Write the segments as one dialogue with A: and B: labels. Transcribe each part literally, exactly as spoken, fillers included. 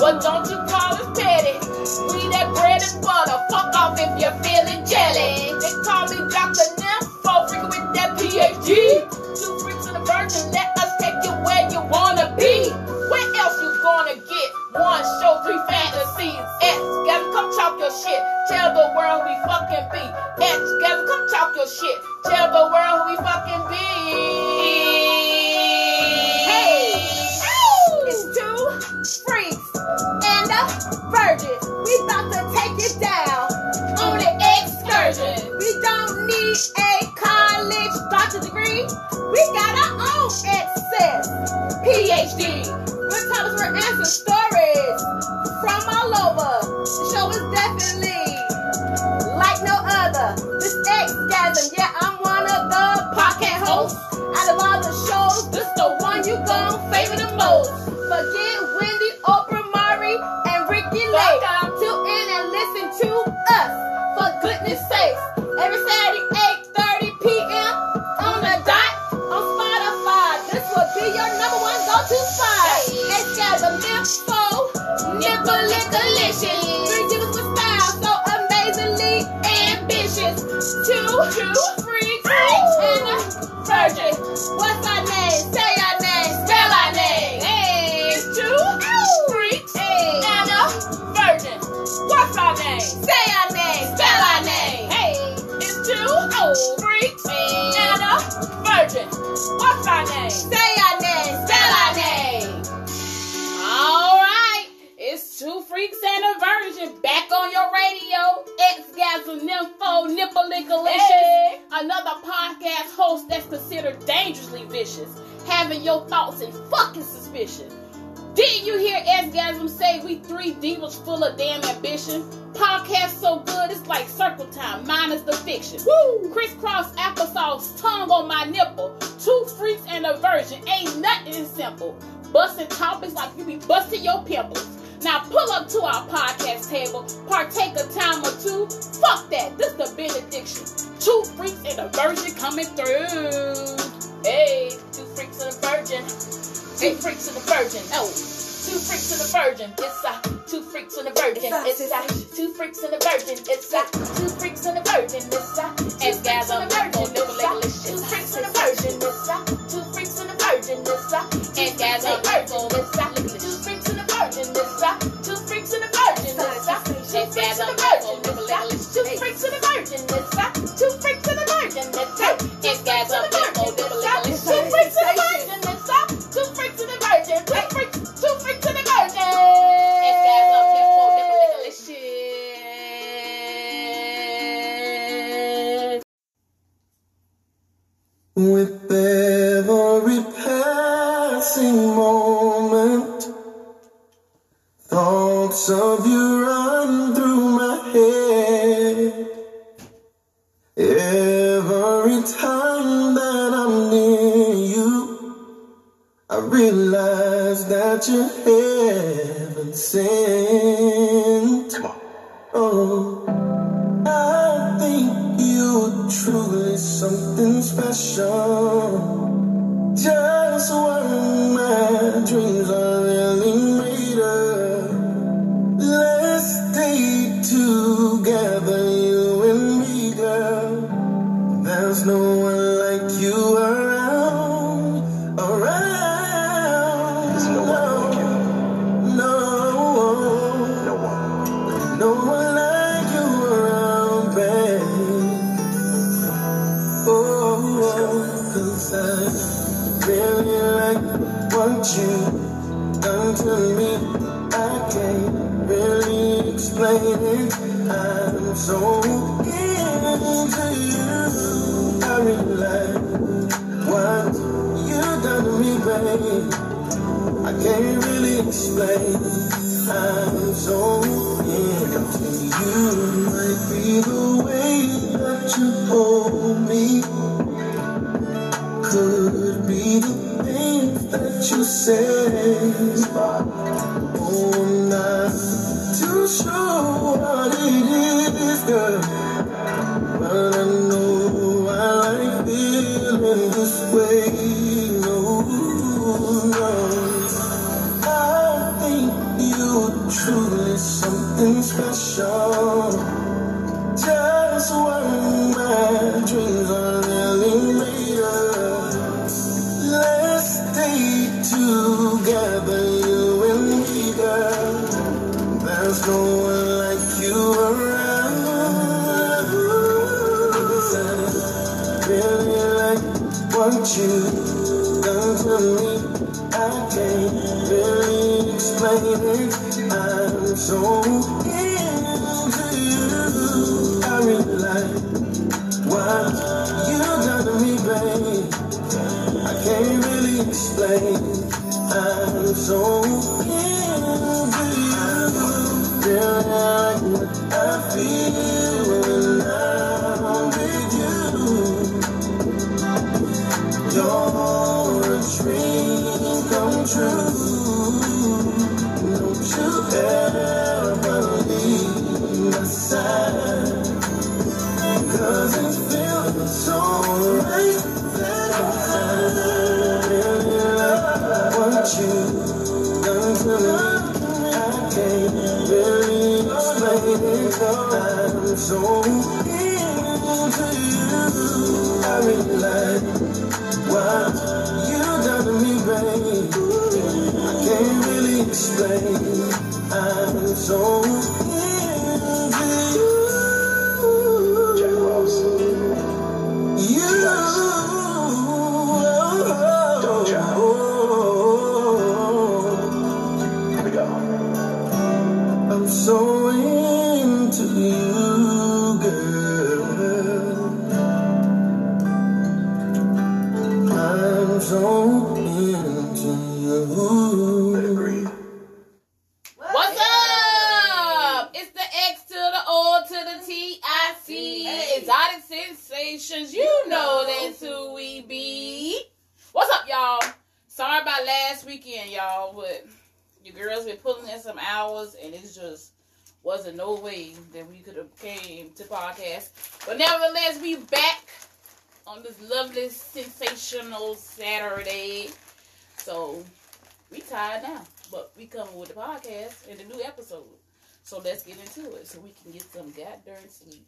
A: What don't you call it petty? We that bread and butter. Fuck off if you're feeling jelly. They call me Doctor Nympho, freaking with that P H D. Two freaks and a virgin, let us take you where you wanna be. Where else you gonna get? One show, three fantasies. X, together, come talk your shit. Tell the world who we fucking be. X, together, come talk your shit. Tell the world who we fucking be.
B: Hey, it's two freaks and a virgin. We about to take it down on an excursion. We don't need a college doctorate degree. We got our own excess P H D. We're topics, we're answering stories from all over. The show is definitely like no other. This Xgasm, yeah, I'm one of the podcast hosts. Out of all the shows, this the one you gon' favor the most. Forget Wendy, Oprah, Mari, and Ricky Lake. Tune in and listen to us, for goodness sakes. Every Saturday, eight thirty p.m. on the dot on Spotify. This will be your number one go-to spot. Xgasm, Nympho, Nipple-Lick-A-Licious. Three niggas with style, so amazingly ambitious. Two, two, freaks, and a virgin. What's our name? Say our name. Spell our name. Hey, it's two freaks and a virgin. What's our name? Say our name. Spell our name. Hey, it's two freaks and a virgin. What's our name? Say our name. Spell our name. All right, it's two freaks and a virgin back on your radio. Xgasm, Nympho, Nipple-Lick-A-Licious. Hey. Another podcast host that's considered dangerously vicious, having your thoughts in fucking suspicion. Didn't you hear Xgasm say we three divas full of damn ambition? Podcast so good it's like circle time minus the fiction. Woo! Crisscross applesauce, tongue on my nipple. Two freaks and a virgin, ain't nothing simple. Busting topics like you be busting your pimples. Now pull up to our podcast table, partake a time or two. Fuck that, this the benediction. Two freaks and a virgin coming through. Hey, two freaks and a virgin. Two freaks and a virgin. Oh, two freaks and a virgin. It's a two freaks and a virgin. It's a two freaks and a virgin. It's a two freaks and a virgin. It's a Xgasm, Nympho, Nipple-Lick-A-Licious. Two freaks and a virgin. It's a two freaks and a virgin. It's a Xgasm, Nympho, Nipple-Lick-A-Licious. Two freaks and a virgin. It's a two freaks and a virgin. It's a Xgasm, Nympho, Nipple-Lick-A-Licious. Two freaks and a virgin. It's a two freaks and a virgin. It's a Xgasm, Nympho, Nipple-Lick-A-Licious. Two freaks and a virgin. It's a two freaks and a virgin. Two freaks, two freaks and a virgin. Xgasm, Nympho, Nipple-Lick-A-Licious.
C: With every passing moment, thoughts of you run through my head. Every time that I'm near you, I realize that you're heaven sent. Oh, I think you're truly something special. Just what my dreams are really made of. Let's stay together, you and me, girl. There's no one like you around, around.
D: There's no one like you.
C: No,
D: No one.
C: no one like you around, babe. Oh, 'cause I really like what you done to me. I can't really explain it. I'm so into you. I really like what you done to me, babe. I can't really explain. I'm so into you. Might be the way that you hold me. Could be the things that you say. Oh, I'm not too sure what it is, girl, but I know I like feeling this way. No, no, I think you together, you and me, girl. There's no one like you around. Really like what you done to me. I can't really explain it. I'm so into you. I really like what you done to me, babe. I can't really explain. I'm so into you. Feel like what I feel when I'm with you. You're a dream come true. Don't you ever leave my side. Cause it feels so right that I'm really like what you done to me. I can't really explain it. I'm so into you. I really like what you done to me, babe. I can't really explain. I'm so into you. Jack Ross. You. Don't try. Here we go. I'm so into you, girl. I'm so into you.
B: What's up? It's the X to the O to the T I C. Exotic Sensations. You know that's who we be. What's up, y'all? Sorry about last weekend, y'all, but your girls been pulling in some hours, and it just wasn't no way that we could have came to podcast. But nevertheless, we back on this lovely, sensational Saturday. So, we tired now. But we coming with the podcast and the new episode. So, let's get into it so we can get some goddamn sleep.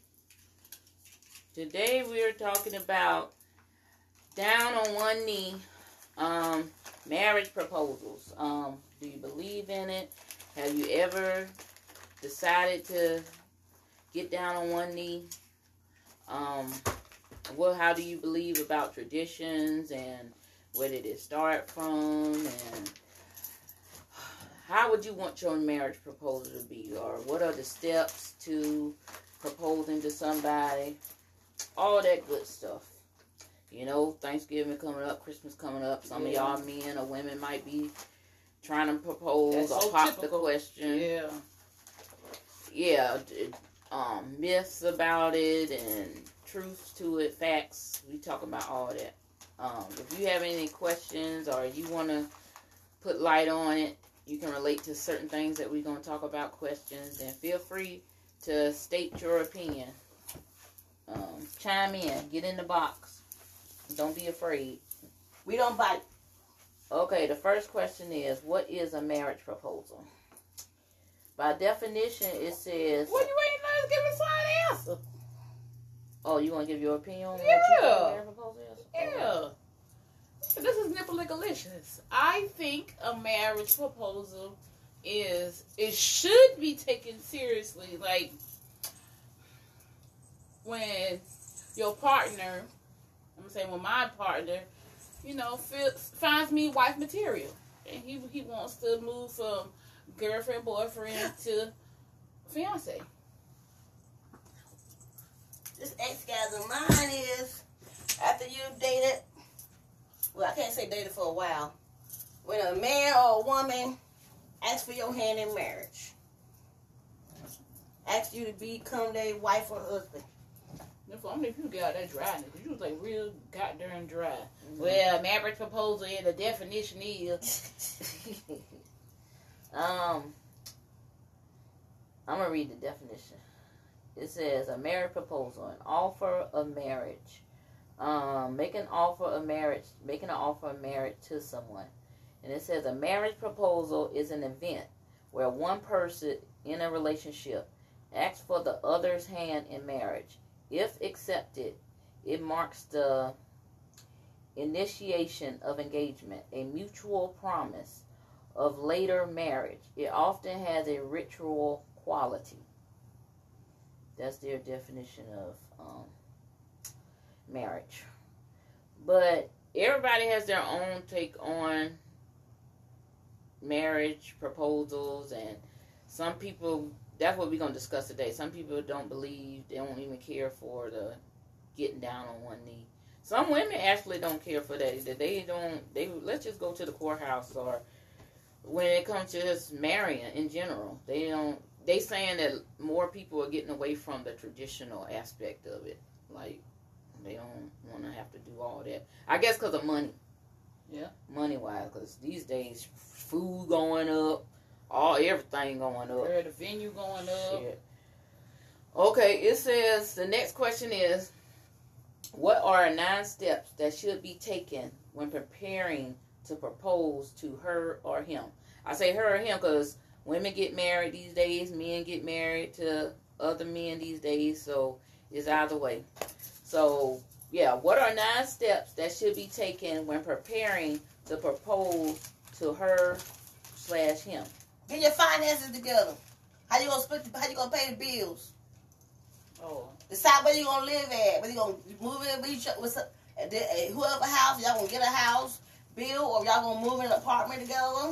B: Today, we're talking about down on one knee um, marriage proposals. Um, do you believe in it? Have you ever decided to get down on one knee? Um... Well, how do you believe about traditions, and where did it start from, and how would you want your marriage proposal to be, or what are the steps to proposing to somebody? All that good stuff. You know, Thanksgiving coming up, Christmas coming up. Some yeah. of y'all men or women might be trying to propose That's or so pop typical. the question.
A: Yeah.
B: Yeah. Um, myths about it and truths to it, facts. We talk about all that. Um, if you have any questions or you want to put light on it, you can relate to certain things that we're going to talk about, questions, then feel free to state your opinion. Um, chime in. Get in the box. Don't be afraid.
A: We don't bite.
B: Okay, the first question is, what is a marriage proposal? By definition, it says...
A: What are you waiting on us to give us an answer?
B: Oh, you want to give your opinion on
A: yeah.
B: what you think a marriage proposal is?
A: Yeah. Okay. This is Nipple-Lickalicious. I think a marriage proposal is, it should be taken seriously. Like, when your partner, I'm saying when my partner, you know, feels, finds me wife material. And he he wants to move from girlfriend, boyfriend to fiance.
E: This ex-guys of mine is, after you dated, well, I can't say dated for a while, when a man or a woman asks for your hand in marriage, asks you to become their wife or husband.
A: Therefore, I mean, if you got that dryness, because you was like real goddamn dry.
B: Mm-hmm. Well, marriage proposal, and the definition is, um, I'm going to read the definition. It says, a marriage proposal, an offer of marriage. Um, make an offer of marriage, making an offer of marriage to someone. And it says, a marriage proposal is an event where one person in a relationship asks for the other's hand in marriage. If accepted, it marks the
A: initiation of engagement, a mutual promise of later marriage. It often has a ritual quality. That's their definition of um, marriage. But everybody has their own take on marriage proposals, and some people, that's what we're going to discuss today. Some people don't believe, they don't even care for the getting down on one knee. Some women actually don't care for that either. They don't, they, let's just go to the courthouse, or when it comes to just marrying in general, they don't, they saying that more people are getting away from the traditional aspect of it. Like, they don't want to have to do all that. I guess because of money.
F: Yeah.
A: Money-wise, because these days, food going up, all everything going up.
F: Yeah, the venue going up.
A: Shit. Okay, it says, the next question is, what are nine steps that should be taken when preparing to propose to her or him? I say her or him because women get married these days, men get married to other men these days, so it's either way. So, yeah, what are nine steps that should be taken when preparing to propose to her slash him?
E: Get your finances together. How you gonna split? The, how you gonna pay the bills?
F: Oh.
E: Decide where you gonna live at. Whether you gonna move in with each other, with some, uh, whoever house y'all gonna get a house, bill, or y'all gonna move in an apartment together.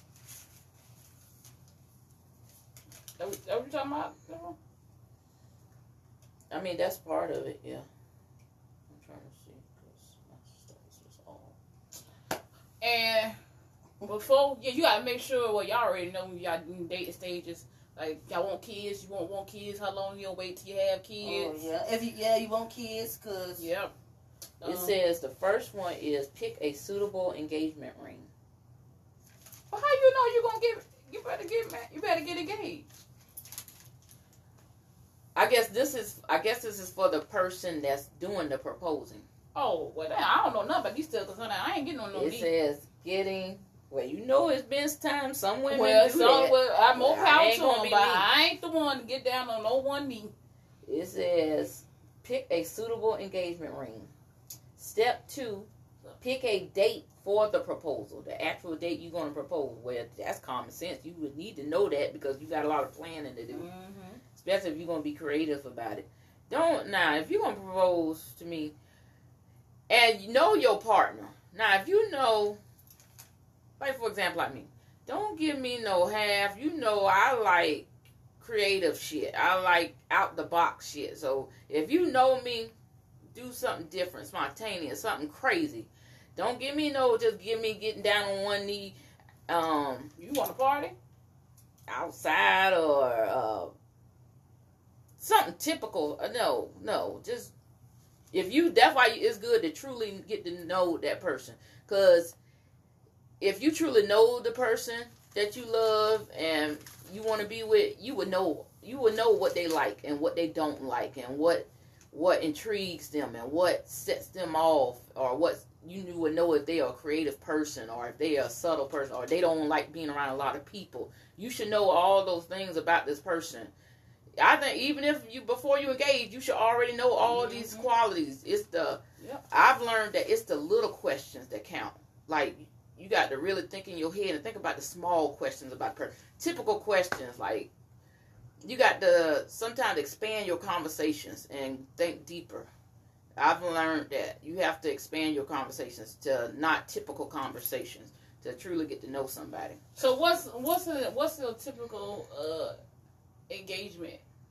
F: That what, that what you talking about?
A: I mean, that's part of it, yeah. I'm trying to see, because my stuff is all...
F: And before, yeah, you gotta make sure, well, y'all already know when y'all in dating stages, like, y'all want kids, you won't want kids, how long you gonna wait till you have kids?
E: Oh, yeah. If you, yeah, you want kids, because...
F: Yep.
A: It
F: Um,
A: says the first one is pick a suitable engagement ring.
F: But how you know you gonna get, you better get married, you better get engaged.
A: I guess this is I guess this is for the person that's doing the proposing.
F: Oh, well, then, I don't know nothing about these stuff, because I ain't getting on no
A: It
F: knee.
A: says getting, well, you know it's been time. Some women
F: Well,
A: do
F: so,
A: that.
F: well, I'm more
A: Well, I
F: power
A: ain't
F: to
A: gonna
F: them,
A: be
F: but
A: me.
F: I ain't the one to get down on no one knee.
A: It says pick a suitable engagement ring. Step two, pick a date for the proposal. The actual date you're going to propose. Well, that's common sense. You would need to know that because you got a lot of planning to do.
F: Mm-hmm.
A: Especially if you're going to be creative about it. Don't, now, if you're going to propose to me, and you know your partner. Now, if you know, like, for example, like me, don't give me no half. You know I like creative shit. I like out-the-box shit. So, if you know me, do something different, spontaneous, something crazy. Don't give me no, just give me getting down on one knee. Um,
F: You want to party?
A: outside or uh, something typical. Uh, no, no, just if you. That's why it's good to truly get to know that person, because if you truly know the person that you love and you want to be with, you would know. You would know what they like and what they don't like, and what what intrigues them and what sets them off, or what you would know if they are a creative person or if they are a subtle person or they don't like being around a lot of people. You should know all those things about this person. I think even if you, before you engage, you should already know all mm-hmm. these qualities. It's the,
F: yep.
A: I've learned that it's the little questions that count. Like, you got to really think in your head and think about the small questions about the person. Typical questions, like, you got to sometimes expand your conversations and think deeper. I've learned that you have to expand your conversations to not typical conversations to truly get to know somebody.
F: So what's what's a what's a typical uh, engagement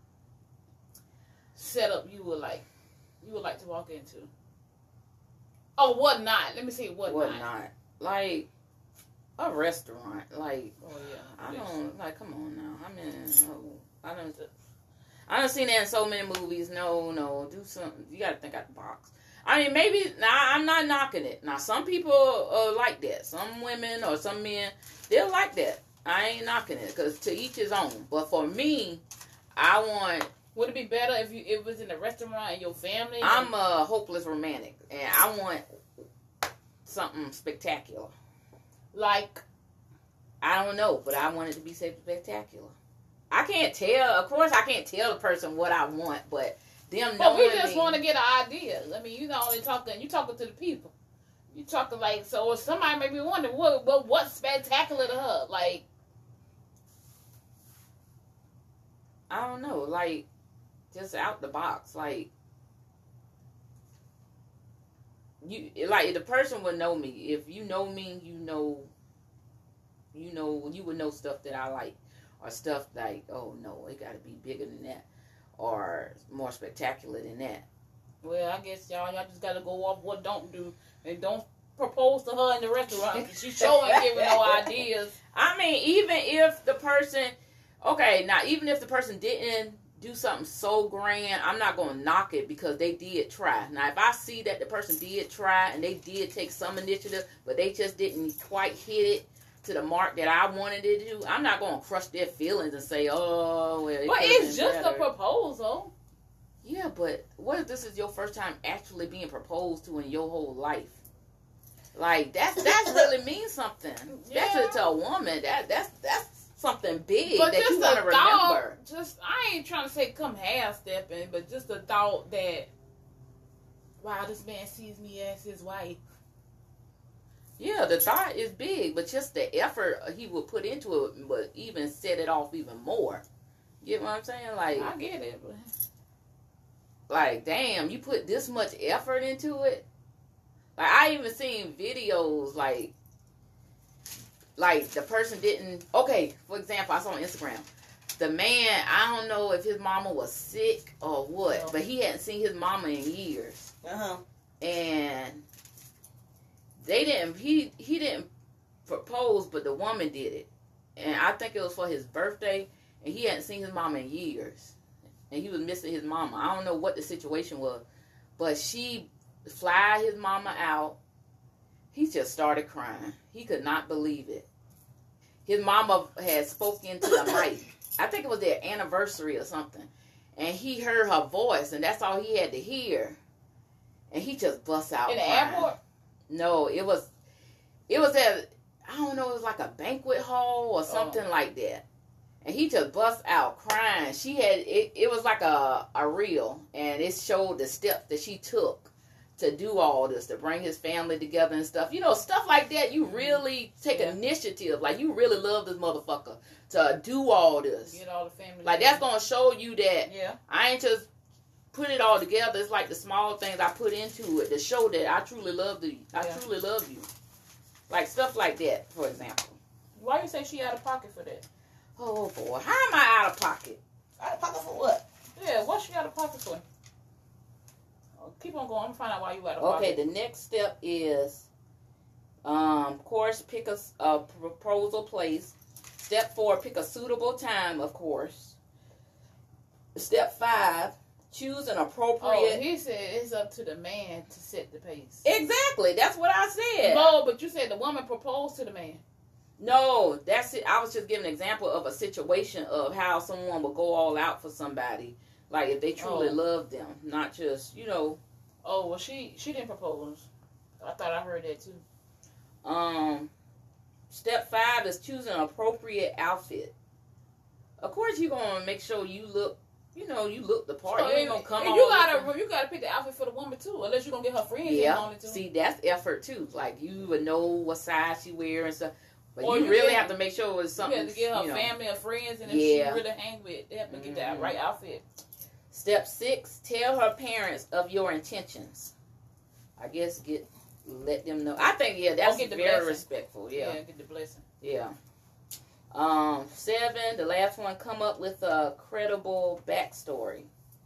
F: setup you would like you would like to walk into? Oh, what not? Let me see what,
A: What
F: not.
A: not? Like a restaurant. Like
F: Oh yeah.
A: I don't like. Come on now. I mean, no. I don't. I done seen that in so many movies. No, no, do something. You got to think out the box. I mean, maybe, now, I'm not knocking it. Now, some people are like that. Some women or some men, they're like that. I ain't knocking it, because to each his own. But for me, I want...
F: Would it be better if you if it was in a restaurant and your family?
A: I'm a hopeless romantic, and I want something spectacular.
F: Like?
A: I don't know, but I want it to be spectacular. I can't tell, of course I can't tell the person what I want, but them
F: But
A: knowing
F: we just
A: me,
F: want to get an idea. I mean, you not only talking, you talking to the people. You talking like, so somebody may be wondering, what, what, what's spectacular to her? Like,
G: I don't know, like, just out the box, like, you, like, the person would know me. If you know me, you know, you know, you would know stuff that I like, or stuff like, oh no, it gotta be bigger than that, or more spectacular than that.
F: Well, I guess y'all, y'all just gotta go off what don't do, and don't propose to her in the restaurant. She sure ain't giving no ideas.
G: I mean, even if the person, okay, now even if the person didn't do something so grand, I'm not gonna knock it because they did try. Now, if I see that the person did try and they did take some initiative, but they just didn't quite hit it to the mark that I wanted it to do, I'm not gonna crush their feelings and say, oh, well, it
F: but it's just
G: better.
F: a proposal.
G: Yeah, but what if this is your first time actually being proposed to in your whole life? Like, that's that's really means something.
F: Yeah.
G: Especially to a woman. That that's that's something big
F: But
G: that
F: just
G: you want to
F: the thought,
G: remember.
F: just, I ain't trying to say come half stepping, but just the thought that, wow, this man sees me as his wife.
G: Yeah, the thought is big, but just the effort he would put into it would even set it off even more. You get what I'm saying? Like,
F: I get it, but
G: like, damn, you put this much effort into it. Like, I even seen videos, like, like, the person didn't, okay, for example, I saw on Instagram, the man, I don't know if his mama was sick or what,
F: Oh.
G: but he hadn't seen his mama in years.
E: Uh-huh.
G: And they didn't, he, he didn't propose, but the woman did it. And I think it was for his birthday, and he hadn't seen his mama in years. And he was missing his mama. I don't know what the situation was, but she fly his mama out. He just started crying. He could not believe it. His mama had spoken to the mic. I think it was their anniversary or something. And he heard her voice, and that's all he had to hear. And he just bust out
F: in the
G: crying.
F: airport?
G: No, it was, it was at, I don't know, it was like a banquet hall or something
F: Oh.
G: like that. And he just bust out crying. She had, it, it was like a, a reel, and it showed the steps that she took to do all this, to bring his family together and stuff. You know, stuff like that, you really take
F: Yeah.
G: initiative. Like, you really love this motherfucker to do all this.
F: Get all the family.
G: Like, that's going to show you that
F: Yeah.
G: I ain't just put it all together. It's like the small things I put into it to show that I truly love you. I
F: Yeah.
G: truly love you. Like, stuff like that, for example.
F: Why you say she out of pocket for that?
G: Oh, boy. How am I out of pocket?
E: Out of pocket for what?
F: Yeah, what she out of pocket for? Oh, keep on going. I'm gonna find out why you out of
G: Okay,
F: pocket.
G: the next step is, um, of course, pick a, a proposal place. Step four, pick a suitable time, of course. Step five, choose an
F: Oh,
G: appropriate...
F: he said it's up to the man to set the pace.
G: Exactly, that's what I said.
F: No, but you said the woman proposed to the man.
G: No, that's it. I was just giving an example of a situation of how someone would go all out for somebody. Like, if they truly
F: Oh.
G: love them. Not just, you know...
F: Oh, well, she she didn't propose. I thought I heard that too.
G: Um, step five is choosing an appropriate outfit. Of course, you're going to make sure you look, you know, you look the part.
F: So,
G: you ain't
F: and-
G: going to come
F: and
G: on.
F: you gotta you gotta pick the outfit for the woman too, unless you're gonna get her friends in
G: Yeah.
F: on it too.
G: See, that's effort, too. Like, you would know what size she wear and stuff. But
F: Or
G: you,
F: you
G: really
F: get-
G: have to make sure it's
F: You
G: something,
F: have to get her
G: you know.
F: family or friends, and if
G: Yeah.
F: she really hang with, they have to get that
G: Mhm.
F: right outfit.
G: Step six, tell her parents of your intentions. I guess get let them know. I think, yeah, that's
F: get the
G: very
F: blessing.
G: respectful. Yeah.
F: yeah, get the blessing.
G: Yeah. Um, seven, the last one, come up with a credible backstory.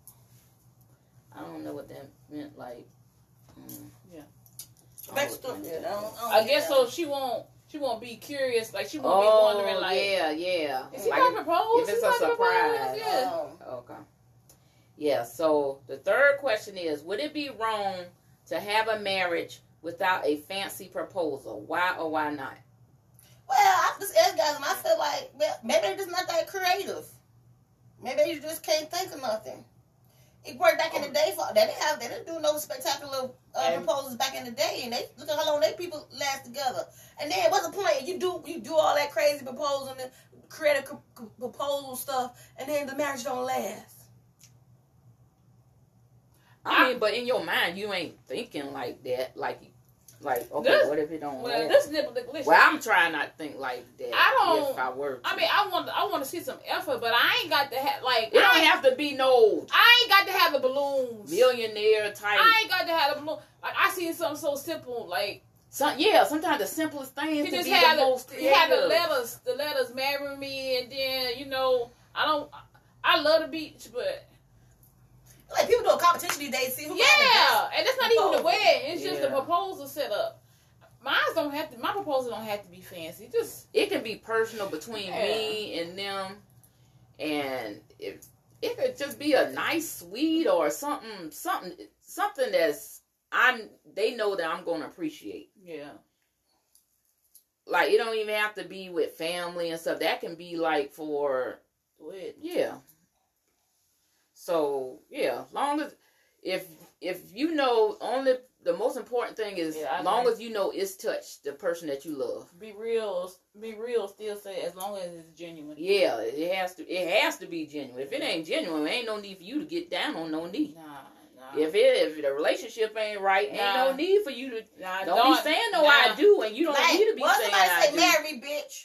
G: I don't know what that meant, like. Mm.
F: Yeah.
G: I don't know what
E: Backstory.
G: that meant.
E: I, don't, I, don't
F: I
E: get
F: guess
E: that.
F: so. She won't. She won't be curious. Like she won't
G: Oh,
F: be wondering. Like,
G: yeah, yeah.
F: is he
G: Like,
F: gonna propose?
G: if it's
F: He
G: a
F: gonna propose?
G: surprise.
F: Yeah.
E: Um,
G: okay. Yeah, so the third question is, would it be wrong to have a marriage without a fancy proposal? Why or why not?
E: well, I just ask guys, and I feel like well, maybe they're just not that creative. Maybe you just can't think of nothing. It worked back in the day for they didn't have they didn't do no spectacular uh,
F: And-
E: proposals back in the day, and they look at how long they people last together. And then what's the point? You do you do all that crazy proposal and creative co- co- proposal stuff, and then the marriage don't last.
G: I mean, but in your mind, you ain't thinking like that. Like, Like, okay,
F: This-
G: what if it don't
F: Well,
G: last?
F: this nipple, listen,
G: Well, I'm trying not to think like that.
F: I don't-
G: If I were to.
F: I mean, I want, I want to see some effort, but I ain't got to have like.
G: it don't
F: I ain't,
G: have to be no
F: I ain't got to have the balloons.
G: millionaire type.
F: I ain't got to have the balloon. Like I see something so simple, like
G: Some, yeah, sometimes the simplest things
F: you
G: can
F: just
G: be
F: had
G: the
F: the,
G: most
F: you had the
G: creative.
F: letters, the letters marry me, and then you know I don't. I love the beach, but
E: Like people do a competition these days. See who
F: yeah, and it's not even the
E: proposal.
F: wedding. It's just the
G: Yeah.
F: proposal set up. Mine don't have to. My proposal don't have to be fancy. Just
G: It can be personal between
F: Yeah.
G: me and them, and it it could just be a nice sweet or something, something, something that's I'm. They know that I'm going to appreciate.
F: yeah.
G: Like it don't even have to be with family and stuff. That can be like for
F: With
G: yeah. So yeah, long as if if you know only the most important thing is
F: Yeah, I
G: long
F: agree.
G: as you know it's touched the person that you love.
F: be real, be real. Still say as long as it's genuine.
G: Yeah, it has to. It has to be genuine. If it ain't genuine, ain't no need for you to get down on no knee.
F: Nah, nah.
G: If it if the relationship ain't right, ain't
F: Nah.
G: no need for you to
F: nah,
G: don't, be saying no
F: nah.
G: I do, and you don't
E: Like,
G: need to be
E: what
G: saying
E: somebody
G: I
E: say,
G: do.
E: marry me, bitch?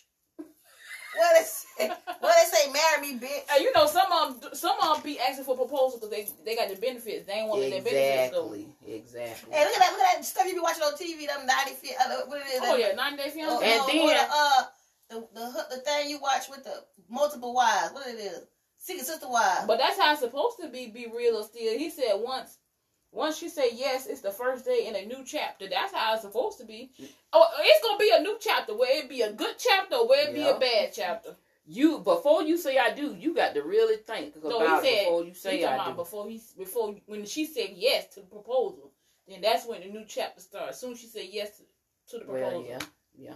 E: What they say? What they say, marry me, bitch?
F: Hey, you know some of them, some of them be asking for proposals because they they got the benefits. They ain't want their benefits though.
G: Exactly, exactly.
E: Hey, look at that! Look at that stuff you be watching on T V. Them ninety feet. Uh, what it is?
F: Oh
E: that-
F: yeah, ninety day
E: Oh,
F: fiance.
G: And
E: oh,
G: then-
E: or the, uh, the the hook- the thing you watch with the multiple wives. What it is? Secret sister wives.
F: But that's how it's supposed to be. Be real or still. He said once. Once you say yes, it's the first day in a new chapter. That's how it's supposed to be. Oh, it's gonna be a new chapter where it be a good chapter, or where it be
G: Yeah.
F: a bad chapter.
G: You before you say I do, you got to really think
F: No,
G: about
F: he
G: it
F: said
G: before you
F: he
G: say
F: talking
G: I
F: about
G: do.
F: before he before when she said yes to the proposal, then that's when the new chapter starts. As soon as she said yes to the proposal.
G: Well, yeah, yeah.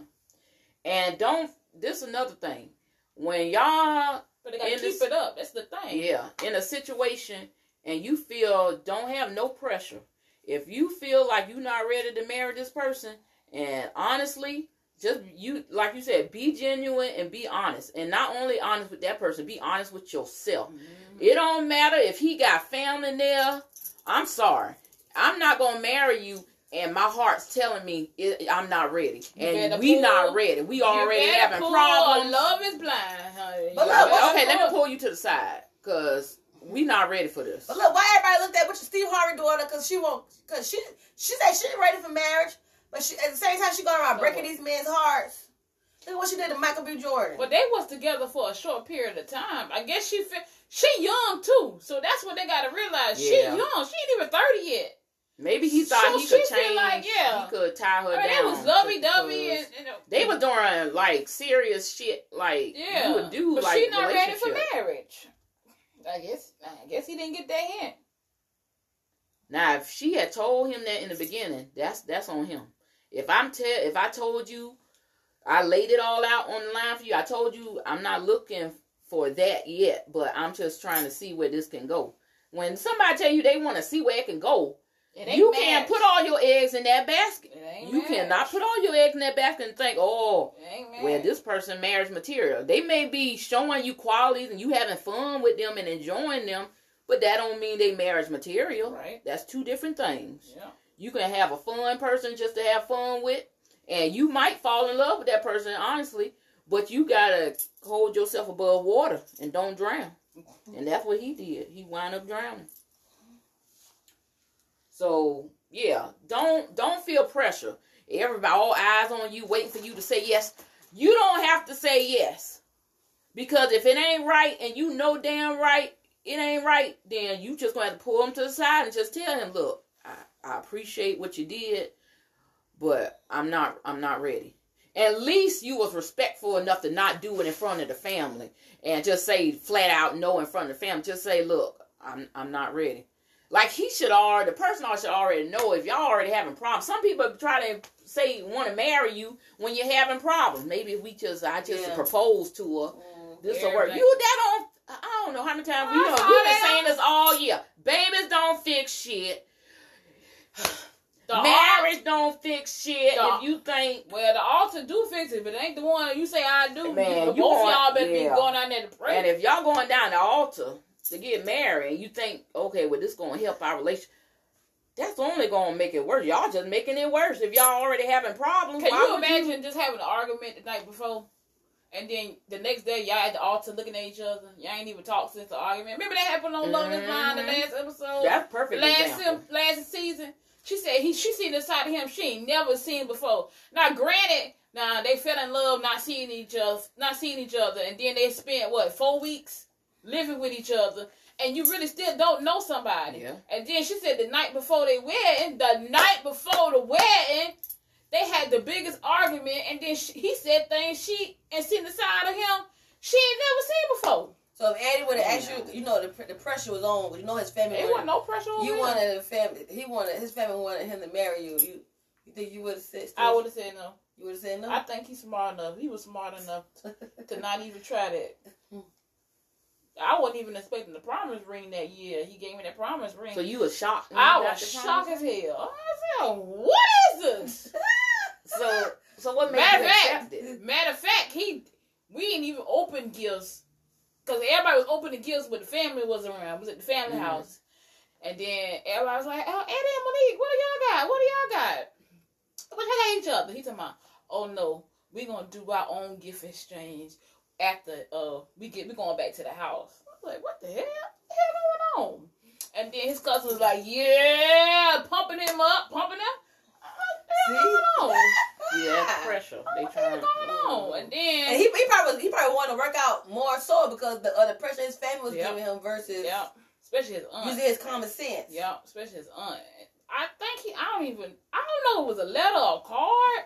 G: And don't. This is another thing. When y'all
F: But they gotta
G: in
F: keep
G: this-
F: it up. That's the thing.
G: Yeah, in a situation and you feel don't have no pressure. If you feel like you're not ready to marry this person, and honestly, just you like you said, be genuine and be honest. And not only honest with that person, be honest with yourself.
F: Mhm.
G: It don't matter if he got family there. I'm sorry. I'm not gonna marry you and my heart's telling me it, I'm not ready.
F: You
G: And
F: better
G: we
F: pull-
G: not ready. We
F: You
G: already
F: better
G: having
F: pull
G: problems.
F: Love is blind, honey.
E: But
F: You
E: look,
F: better
G: Okay, let me
F: pull-
G: pull you to the side. Cause we not ready for this.
E: But look, why everybody looked at with Steve Harvey daughter? Because she won't. Because she she said she ain't ready for marriage, but she at the same time she going around breaking these men's hearts. Look at what she did to Michael B. Jordan.
F: But they was together for a short period of time. I guess she fe- she young too, so that's what they gotta realize. She
G: Yeah.
F: young. She ain't even thirty yet.
G: Maybe he thought
F: So
G: he
F: she
G: could
F: feel
G: change.
F: like, yeah.
G: He could tie her
F: I mean,
G: down.
F: they was lovey dovey
G: because
F: and, and
G: they was doing like serious shit, like
F: yeah.
G: you would do
F: but
G: like
F: she not ready for
G: relationship.
F: marriage. I guess I guess he didn't get that hint.
G: Now, if she had told him that in the beginning, that's that's on him. If I'm tell, if I told you, I laid it all out on the line for you. I told you I'm not looking for that yet, but I'm just trying to see where this can go. When somebody tell you they want to see where it can go,
F: It ain't
G: you
F: marriage.
G: can't put all your eggs in that basket.
F: It ain't
G: You
F: marriage.
G: cannot put all your eggs in that basket and think, oh,
F: It ain't marriage.
G: well, this person marriage material. They may be showing you qualities and you having fun with them and enjoying them, but that don't mean they marriage material.
F: Right.
G: That's two different things.
F: Yeah.
G: You can have a fun person just to have fun with, and you might fall in love with that person, honestly, but you gotta hold yourself above water and don't drown. And that's what he did. He wound up drowning. So yeah, don't don't feel pressure. Everybody, all eyes on you, waiting for you to say yes. You don't have to say yes, because if it ain't right and you know damn right it ain't right, then you just gonna have to pull him to the side and just tell him, look, I, I appreciate what you did, but I'm not I'm not ready. At least you was respectful enough to not do it in front of the family and just say flat out no in front of the family. Just say, look, I'm I'm not ready. Like he should already, the person should already know if y'all already having problems. Some people try to say want to marry you when you're having problems. Maybe if we just, I just
E: Yeah.
G: propose to her.
F: Mm,
G: This will work.
F: everything.
G: You that don't. I don't know how many times we
F: I
G: know
F: saw
G: we've been
F: that.
G: saying this all year. Babies don't fix shit.
F: The
G: Marriage don't fix shit.
F: The-
G: If you think,
F: Well, the altar do fix it, but it ain't the one you say I do.
G: Man,
F: both
G: you
F: of
G: want-
F: y'all better
G: yeah.
F: be going out there to pray.
G: and if y'all going down the altar to get married, and you think, okay, well this gonna help our relationship, That's only gonna make it worse. Y'all just making it worse. If y'all already having problems,
F: Can
G: why
F: you
G: would
F: imagine you... just having an argument the night before, and then the next day y'all at the altar looking at each other? Y'all ain't even talked since the argument. Remember that happened on Love Is Blind the last episode?
G: That's perfect.
F: Last
G: example.
F: sim, last season. She said he she seen the side of him she ain't never seen before. Now, granted, now they fell in love, not seeing each other, not seeing each other, and then they spent what four weeks living with each other. And you really still don't know somebody.
G: Yeah.
F: And then she said the night before they wedding, the night before the wedding, they had the biggest argument. And then she, he said things she and seen the side of him she ain't never seen before.
E: So if Eddie would have asked you, you know, the, the pressure was on. You know his family.
F: There wasn't no pressure on
E: You
F: him.
E: wanted a family. He wanted his family wanted him to marry you. You, you think you would have said?
F: I would have said no.
E: You would have said no.
F: I think he's smart enough. He was smart enough to not even try that. I wasn't even expecting the promise ring that year. He gave me that promise ring.
G: So you was shocked.
F: I was shocked as hell. I said, "What is this?"
G: So, so what made
F: matter
G: you
F: fact,
G: accept it?
F: Matter of fact, he we didn't even open gifts because everybody was opening gifts, but the family was around. It was at the family mm-hmm. house, and then everybody was like, "Oh, Eddie and Monique, what do y'all got? What do y'all got? What y'all got each other?" He talking about, "Oh no, we gonna do our own gift exchange." After uh we get we going back to the house. I was like, what the hell? What the hell going on? And then his cousin was like, yeah, pumping him up, pumping him. What the hell going on?
G: Yeah, that's pressure. They trying.
F: What's going on? And then
E: and he, he probably he probably wanted to work out more so because the uh, the pressure his family was
F: yep.
E: giving him versus
F: yeah, especially his aunt.
E: Using his common sense.
F: Yeah, especially his aunt. I think he. I don't even. I don't know if it was a letter or a card.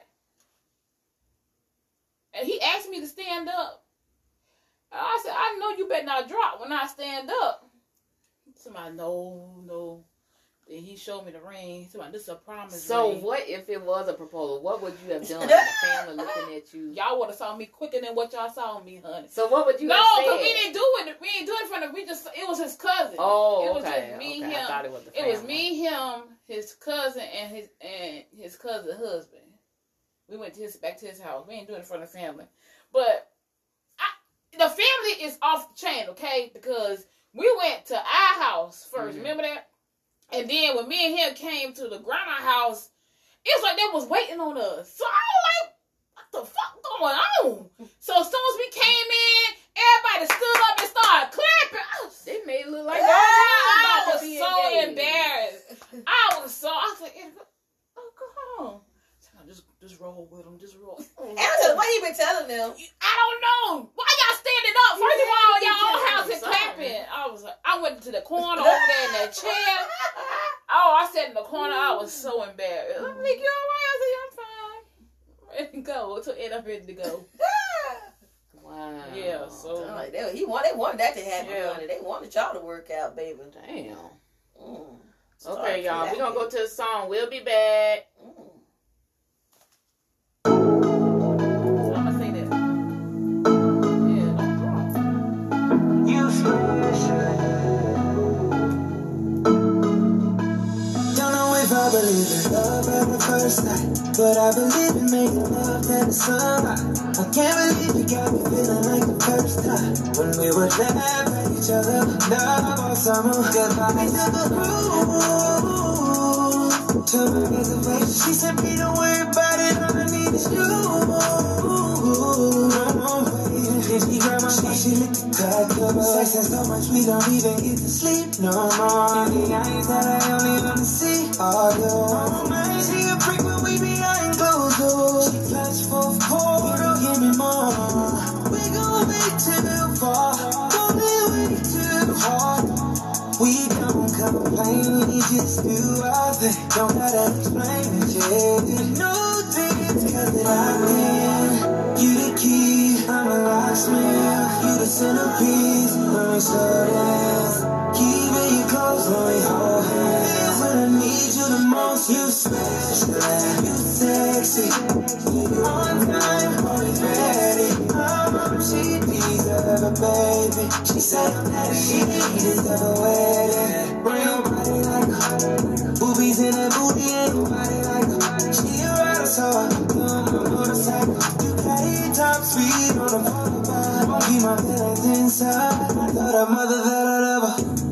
F: And he asked me to stand up. I said, I know you better not drop when I stand up. Somebody, no, no. Then he showed me the ring. Somebody, this is a promise
G: So
F: ring.
G: what if it was a proposal? What would you have done? The family looking at you.
F: Y'all would have saw me quicker than what y'all saw me, honey.
G: So what would you
F: no,
G: have said?
F: No, because we didn't do it. We didn't do it in front of. We just. It was his cousin.
G: Oh,
F: it was
G: okay.
F: just me,
G: okay.
F: him.
G: I thought it was the
F: It
G: family.
F: was me, him, his cousin, and his and his cousin's husband. We went to his back to his house. We ain't doing it in front of the family, but. The family is off the chain, okay? Because we went to our house first. Mm-hmm. Remember that? And then when me and him came to the grandma house, it was like they was waiting on us. So I was like, what the fuck going on? So as soon as we came in, everybody stood up and started clapping. Was,
G: they made it look like
F: yeah, I
G: was
F: was so engaged. embarrassed. I was so, I was like, oh, come on. Just, just roll with them. Just roll.
E: Answer, what he been telling them?
F: I don't know. Why y'all standing up? First of all, y'all house is clapping. I was like, I went to the corner over there in that chair. Oh, I sat in the corner. I was so embarrassed. I'm like, you all right? I said, yeah, I'm fine. Ready to go. So, and I'm ready to go.
G: Wow.
F: Yeah. So
E: like, they, he want, they wanted that to happen.
F: Yeah.
E: Honey. They wanted y'all to work out, baby.
G: Damn.
E: Mm.
G: Okay, y'all. We're gonna go to the song. We'll be back.
E: Mm.
C: I believe in love at the first night, but I believe in making love at the sunlight. I can't believe you got me feeling like the first time when we would laugh at each other, love all summer. Goodbye to the groove, to my reservation. She said, "Be don't worry about it, all I need is you." Then she grabbed my hand, she licked the crack of her. Sex has so much we don't even get to sleep no more. In the eyes that I only want to see are yours. Man, she a freak when we behind closed doors. She flashed for a pole, don't give me more. We gon' wait till fall, don't wait too hard. We don't complain, we just do our thing. Don't gotta explain it, yeah. No things, cause it I win. You the key. I'm a locksmith, you the centerpiece. When we slow dance, keeping you close when we hold hands. When I need you the most, you special, you sexy. You on time, always ready. Mama, she deserve a baby. She said that she deserve a wedding. Bring your body like her, boobies in that booty, ain't nobody like her. She a rider, so I can on my motorcycle. Top speed on a motorbike. Keep my feelings inside. You're the mother that I'd ever think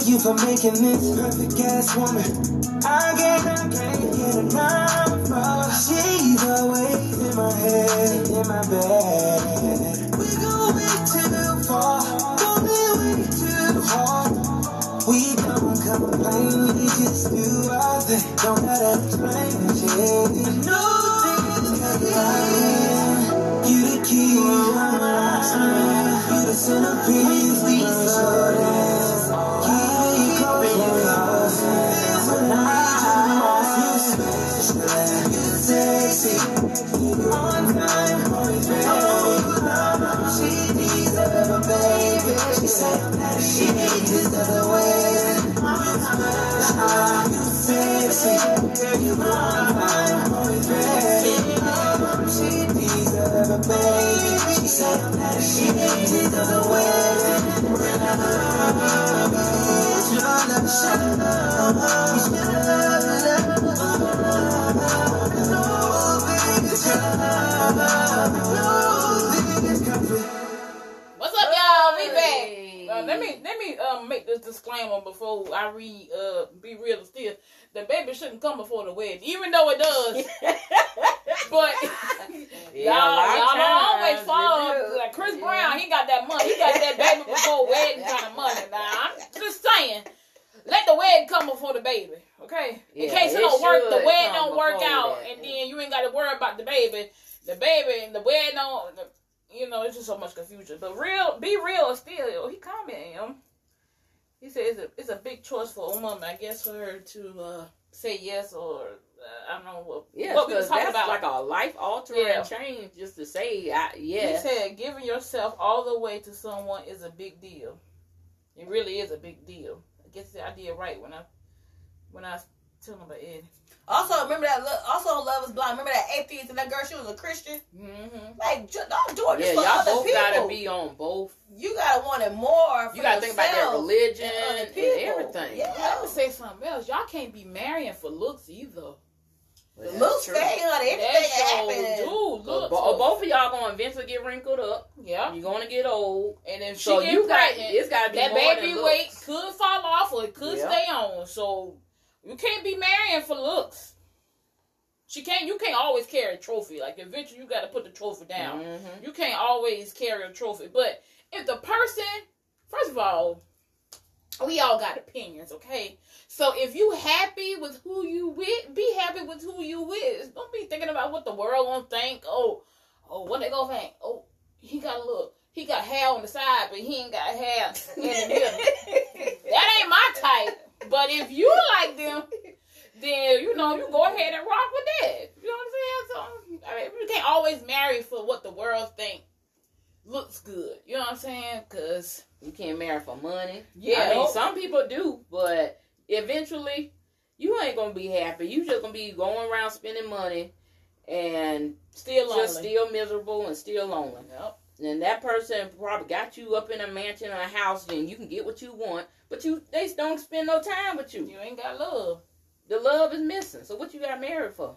C: you for making this perfect ass woman. I can't, I can't get enough of. She's always in my head, in my bed. We go way too far, don't be way too hard. We don't complain, we just do our thing. Don't gotta explain the shit. I know things got right. You the key, I'm a locksmith. You the centerpiece, we so dance. Keep me close, close. When I you special, you sexy. You on time, always ready. She deserves a baby. She said that she deserves a wedding. You sexy, girl, you on time, always ready. She deserves a baby. She said that she deserves a wedding. When I love you, it's your love, it's your love, it's your love,
F: What's up, y'all? We back. Uh, let me let me um make this disclaimer before I read. Uh, be real still. The baby shouldn't come before the wedding, even though it does. But
G: Yeah,
F: y'all, y'all don't always
G: times
F: follow.
G: we do.
F: Like Chris
G: Yeah.
F: Brown, he got that money. He got that baby before wedding kind of money. Now I'm just saying, let the wedding come before the baby, okay? In
G: Yeah,
F: case it
G: it
F: don't work, the
G: should
F: wedding
G: come
F: don't work
G: before
F: out,
G: that.
F: and then you ain't got to worry about the baby. The baby and the wedding don't. You know, it's just so much confusion. But real, be real still. He commented him. He said it's a it's a big choice for a woman, I guess, for her to uh, say yes or uh, I don't know what.
G: Yeah,
F: what we was
G: because
F: talking
G: that's
F: about.
G: like a life altering
F: Yeah.
G: change just to say, I,
F: He
G: yeah.
F: said giving yourself all the way to someone is a big deal. It really is a big deal. I guess I did right when I when I was telling about Eddie.
E: Also, remember that. Lo- Also, Love Is Blind. Remember that atheist and that girl? She was a Christian.
F: Mm-hmm.
E: Like, ju- don't do it
G: Yeah,
E: just for
G: y'all
E: other
G: both
E: people.
G: gotta be on both.
E: You gotta want it more. For
G: You gotta think about their
E: yourself
G: religion
E: and other
G: and
E: people.
G: everything.
E: Yeah.
F: Let me say something else. Y'all can't be marrying for looks either.
E: The looks
G: true.
E: stay on
F: That
E: everything
F: show,
E: happening.
F: dude,
G: But
F: look.
G: bo- both of y'all gonna eventually get wrinkled up.
F: Yeah.
G: You're gonna get old.
F: And if
G: So
F: she get
G: you got
F: pregnant,
G: it's gotta be
F: that
G: more
F: baby
G: than
F: weight
G: looks.
F: could fall off or it could
G: Yeah.
F: stay on. So you can't be marrying for looks. She can't. You can't always carry a trophy. Like eventually, you got to put the trophy down.
G: Mhm.
F: You can't always carry a trophy. But if the person, first of all, we all got opinions, okay? So if you happy with who you with, be happy with who you with. Don't be thinking about what the world gonna think. Oh, oh, what they gonna think? Oh, he got a look. He got hair on the side, but he ain't got hair in the middle. That ain't my type. But if you like them, then, you know, you go ahead and rock with that. You know what I'm saying? So, I mean, you can't always marry for what the world think looks good. You know what I'm saying? Because
G: You can't marry for money.
F: Yeah.
G: I mean, some people do, but eventually, you ain't gonna be happy. You just gonna be going around spending money and
F: still lonely.
G: just still miserable and still lonely.
F: Yep.
G: And that person probably got you up in a mansion or a house, and you can get what you want, but you they don't spend no time with you.
F: You ain't got love.
G: The love is missing. So what you got married for?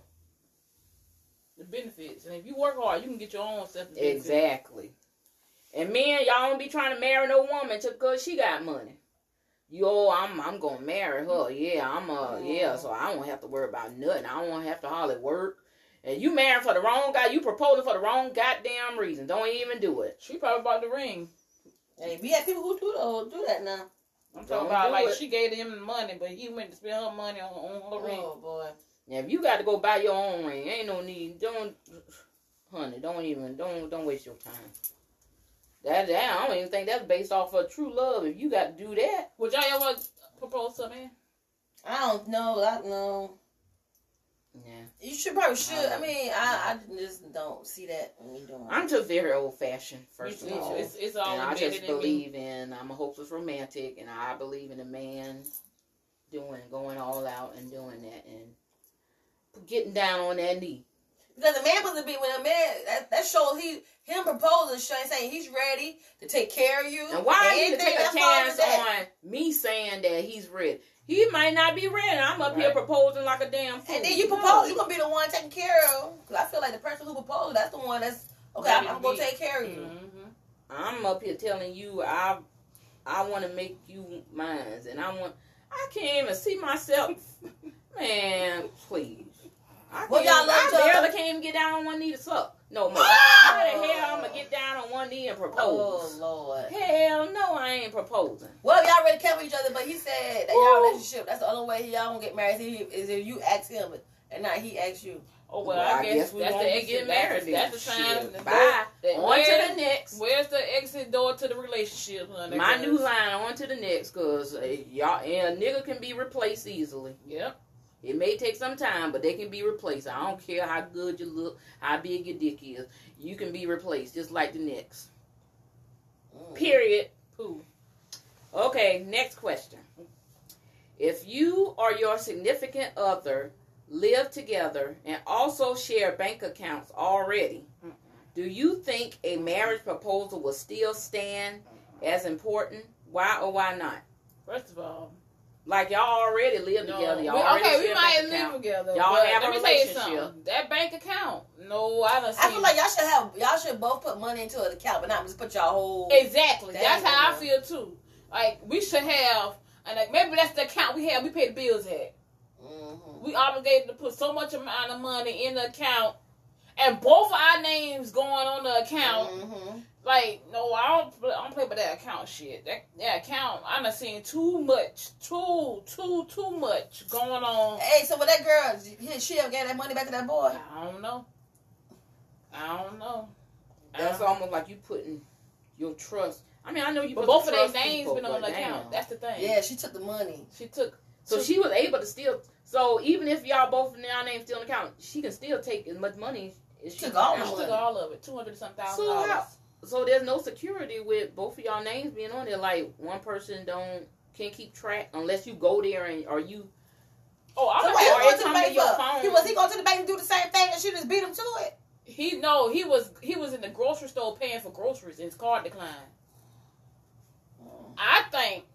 F: The benefits. And if you work hard, you can get your own stuff. to benefit.
G: Exactly. And men, y'all don't be trying to marry no woman just because she got money. Yo, I'm I'm gonna marry her. Yeah, I'm uh yeah, so I don't have to worry about nothing. I don't have to hardly work. And you marrying for the wrong guy, you proposing for the wrong goddamn reason. Don't even do it.
F: She probably bought the ring.
E: Hey, we have people who do, uh, do that now.
F: I'm talking
G: Don't
F: about
G: do
F: like
G: it.
F: she gave him the money, but he went to spend her money on, on her ring.
E: Oh, boy.
G: Now if you got to go buy your own ring, ain't no need. Don't, honey, don't even don't don't waste your time. That, that I don't even think that's based off of true love. If you got to do that,
F: Would y'all ever propose to a man?
E: I don't know. I don't know.
G: yeah.
E: You should probably should. I mean, I, I just don't see that when you doing
G: I'm just very old fashioned, first
F: Me
G: of
F: too.
G: all.
F: It's, it's all
G: And I
F: embedded
G: just
F: in me.
G: believe in, I'm a hopeless romantic, and I believe in a man doing, going all out and doing that, and getting down on that knee.
E: Because a man supposed to be, when a man, that, that shows he, him proposing, showing, saying he's ready to take care of you.
G: And why
E: and
G: he to
E: anything
G: take a
E: that falls
G: chance
E: with that.
G: on me saying that he's ready? He might not be ready. I'm up here
F: Right.
G: proposing like a damn fool.
E: And then you propose, you're going to be the one taking care of. Because I feel like the person who proposed, that's the one that's, okay, I'm, I'm going to take care of you.
F: Mm-hmm.
G: I'm up here telling you, I I want to make you mine, and I want. I can't even see myself. Man, please. I,
E: Well,
G: can't,
E: y'all love
G: I
E: each other.
G: barely can't even get down on one knee to suck. No more. How the hell I'm gonna get down on one knee and propose?
E: Oh Lord.
G: Hell no, I ain't proposing.
E: Well, y'all already care for each other, but he said that y'all relationship. That's the only way y'all won't get married is if, is if you ask him, and not he asks you.
F: Oh well,
G: Well,
F: I,
G: I
F: guess,
G: guess we
F: that's
G: won't
F: the
G: be
F: exit.
G: getting
F: That's,
G: married
F: that's the
G: then.
F: sign.
G: Shit.
F: The
G: Bye.
F: door- the-
G: On
F: where-
G: to the next.
F: Where's the exit door to the relationship, honey?
G: My
F: 'Cause-
G: new line, on to the next, cause uh, y'all and a nigga can be replaced easily.
F: Yep.
G: It may take some time, but they can be replaced. I don't care how good you look, how big your dick is. You can be replaced, just like the next.
E: Mm.
G: Period.
F: Pooh.
G: Okay, next question. If you or your significant other live together and also share bank accounts already,
F: Mm-mm.
G: do you think a marriage proposal will still stand as important? Why or why not?
F: First of all,
G: Like y'all already live
F: no.
G: together. Y'all
F: We-
G: already
F: okay, we
G: share
F: might
G: bank
F: live
G: account.
F: together.
G: Y'all
F: but
G: have a
F: let me tell you
G: relationship.
F: something. That bank account, no, I don't see.
E: I feel like y'all should have y'all should both put money into an account, but not just put y'all whole.
F: Exactly.
E: That
F: That's
E: ain't
F: how I
E: gonna-
F: feel too. Like we should have, and like maybe that's the account we have. We pay the bills at.
E: Mhm.
F: We obligated to put so much amount of money in the account, and both of our names going on the account.
E: Mhm.
F: Like, no, I don't. I don't play with that account shit. That that account, I done seen too much, too, too, too much going on.
E: Hey, so when that girl, he- she ever gave that money back to that boy?
F: I don't know. I don't know.
G: That's
F: I-
G: almost like you putting your trust. I mean, I know you.
F: But
G: put
F: both
G: the
F: of their
G: trust
F: names
G: people,
F: been on
G: but
F: the account.
G: damn.
F: That's the thing.
E: Yeah, she took the money.
F: She took.
G: So she was able to still. So even if y'all both y'all names still on the account, she can still take as much money as she
E: Took all
G: wants.
F: She
E: the
F: took
E: money.
F: all of it. Two hundred some thousand
G: So
F: dollars.
G: how? So there's no security with both of y'all names being on there. Like one person don't can't keep track unless you go there and or you.
F: Oh, I'm
E: So
F: not
E: what he
F: sure.
E: going
G: it
E: to the
G: come to
E: bank
G: your
E: for?
G: phone.
E: He was he going to the bank and do the same thing, and she just beat him to it.
F: He no, he was he was in the grocery store paying for groceries and his card declined. I think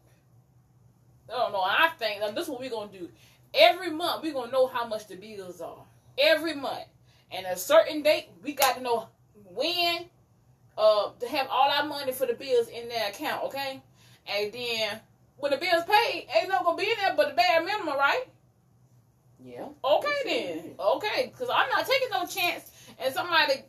F: I don't know, I think now this is what we're gonna do. Every month we're gonna know how much the bills are. Every month. And a certain date we got to know when uh to have all our money for the bills in their account, okay? And then when the bills paid, ain't no gonna be in there but the bare minimum, right?
G: Yeah.
F: Okay
G: Yes,
F: then.
G: it is.
F: Okay, because I'm not taking no chance and somebody.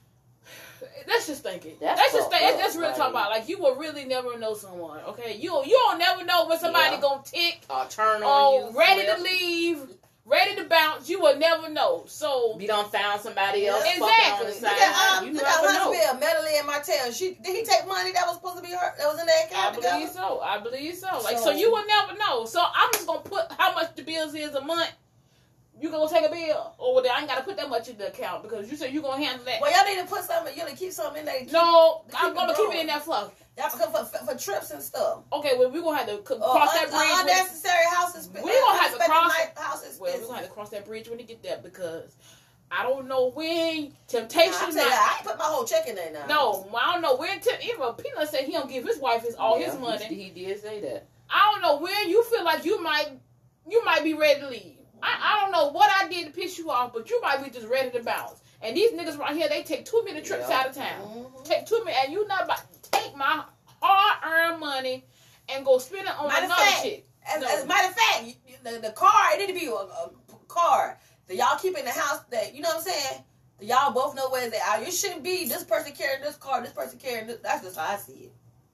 F: Let's just think it.
G: That's
F: Let's just
G: fucked
F: think.
G: up,
F: Let's really
G: like-
F: talk about like you will really never know someone. Okay, you you don't never know when somebody
G: Yeah.
F: gonna tick
G: Uh, turn on
F: or
G: you.
F: ready
G: flip,
F: to leave, ready to bounce. You will never know. So
G: Be done found somebody else.
F: Exactly.
G: fucking on the
F: Look
E: Look
G: side.
E: at um,
G: You
E: look
G: never
E: at
G: know.
E: Huntsville, Medley and Martell. She did he take money that was supposed to be her that was in that
F: I
E: account
F: believe
E: together?
F: so. I believe so. Like so,
E: So-
F: you will never know. So I'm just gonna put how much the bills is a month. You gonna take a bill, or well, I ain't gotta put that much in the account because you said you gonna handle that.
E: Well, y'all need to put something. You need to keep something in there. Keep,
F: No,
E: keep
F: I'm
E: it
F: gonna keep it
E: growing.
F: in that fluff.
E: Y'all for, for, for, for trips and stuff.
F: Okay, well, we're gonna have to c-
E: Uh,
F: cross that
E: un-
F: bridge. when-
E: unnecessary houses.
F: We gonna have to cross-
E: houses.
F: well, we're gonna have to cross that bridge when we get there because I don't know when temptation.
E: I, tell you, I ain't put my whole check in there now.
F: no, I don't know when. T- even Peanut said he don't give his wife his all
G: Yeah,
F: his money.
G: He, he did say that.
F: I don't know when you feel like you might you might be ready to leave. I, I don't know what I did to piss you off, but you might be just ready to bounce. And these niggas right here, they take too many trips
G: Yeah.
F: out of town.
E: Mhm.
F: Take too many, and you not about to take my hard-earned money and go spend it on
E: Matter of
F: another
E: fact,
F: shit.
E: As,
F: No.
E: as a matter of fact, you, you- the, the car, it need to be a, a car that y'all keep in the house that, you know what I'm saying? That y'all both know where they are. You shouldn't be this person carrying this car, this person carrying this. That's just how I see it.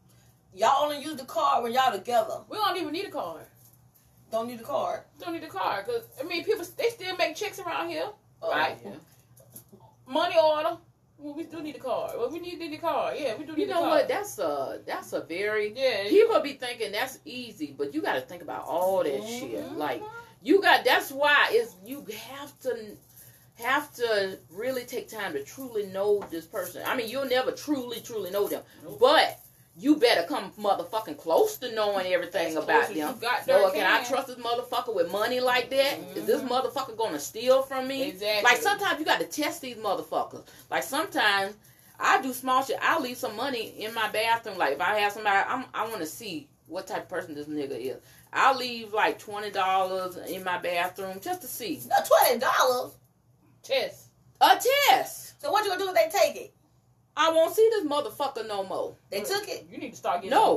E: Y'all only use the car when y'all together.
F: We don't even need a car.
E: Don't need the car.
F: Don't need a car because I mean people they still make checks around here,
E: Oh,
F: right?
G: Yeah.
F: Money order. Well, we do need a car. Well, we need, need a car. Yeah, we do need
G: You
F: a
G: know
F: car.
G: what? That's a that's a very
F: Yeah.
G: people be thinking that's easy, but you got to think about all that shit.
F: Mhm.
G: Like you got that's why it's you have to have to really take time to truly know this person. I mean, you'll never truly truly know them,
F: Nope.
G: but you better come motherfucking close to knowing everything
F: As
G: about
F: close as
G: them.
F: you got
G: No,
F: there
G: can I
F: can.
G: trust this motherfucker with money like that? Is this
F: Mhm.
G: motherfucker gonna steal from me?
F: Exactly.
G: Like sometimes you got to test these motherfuckers. Like sometimes I do small shit. I leave some money in my bathroom. Like if I have somebody, I'm, I want to see what type of person this nigga is. I'll leave like twenty dollars in my bathroom just to see
E: No, twenty dollars.
F: Test.
G: a test.
E: So what you gonna do if they take it?
G: I won't see this motherfucker no more.
E: They took it.
F: You need to start getting.
G: No,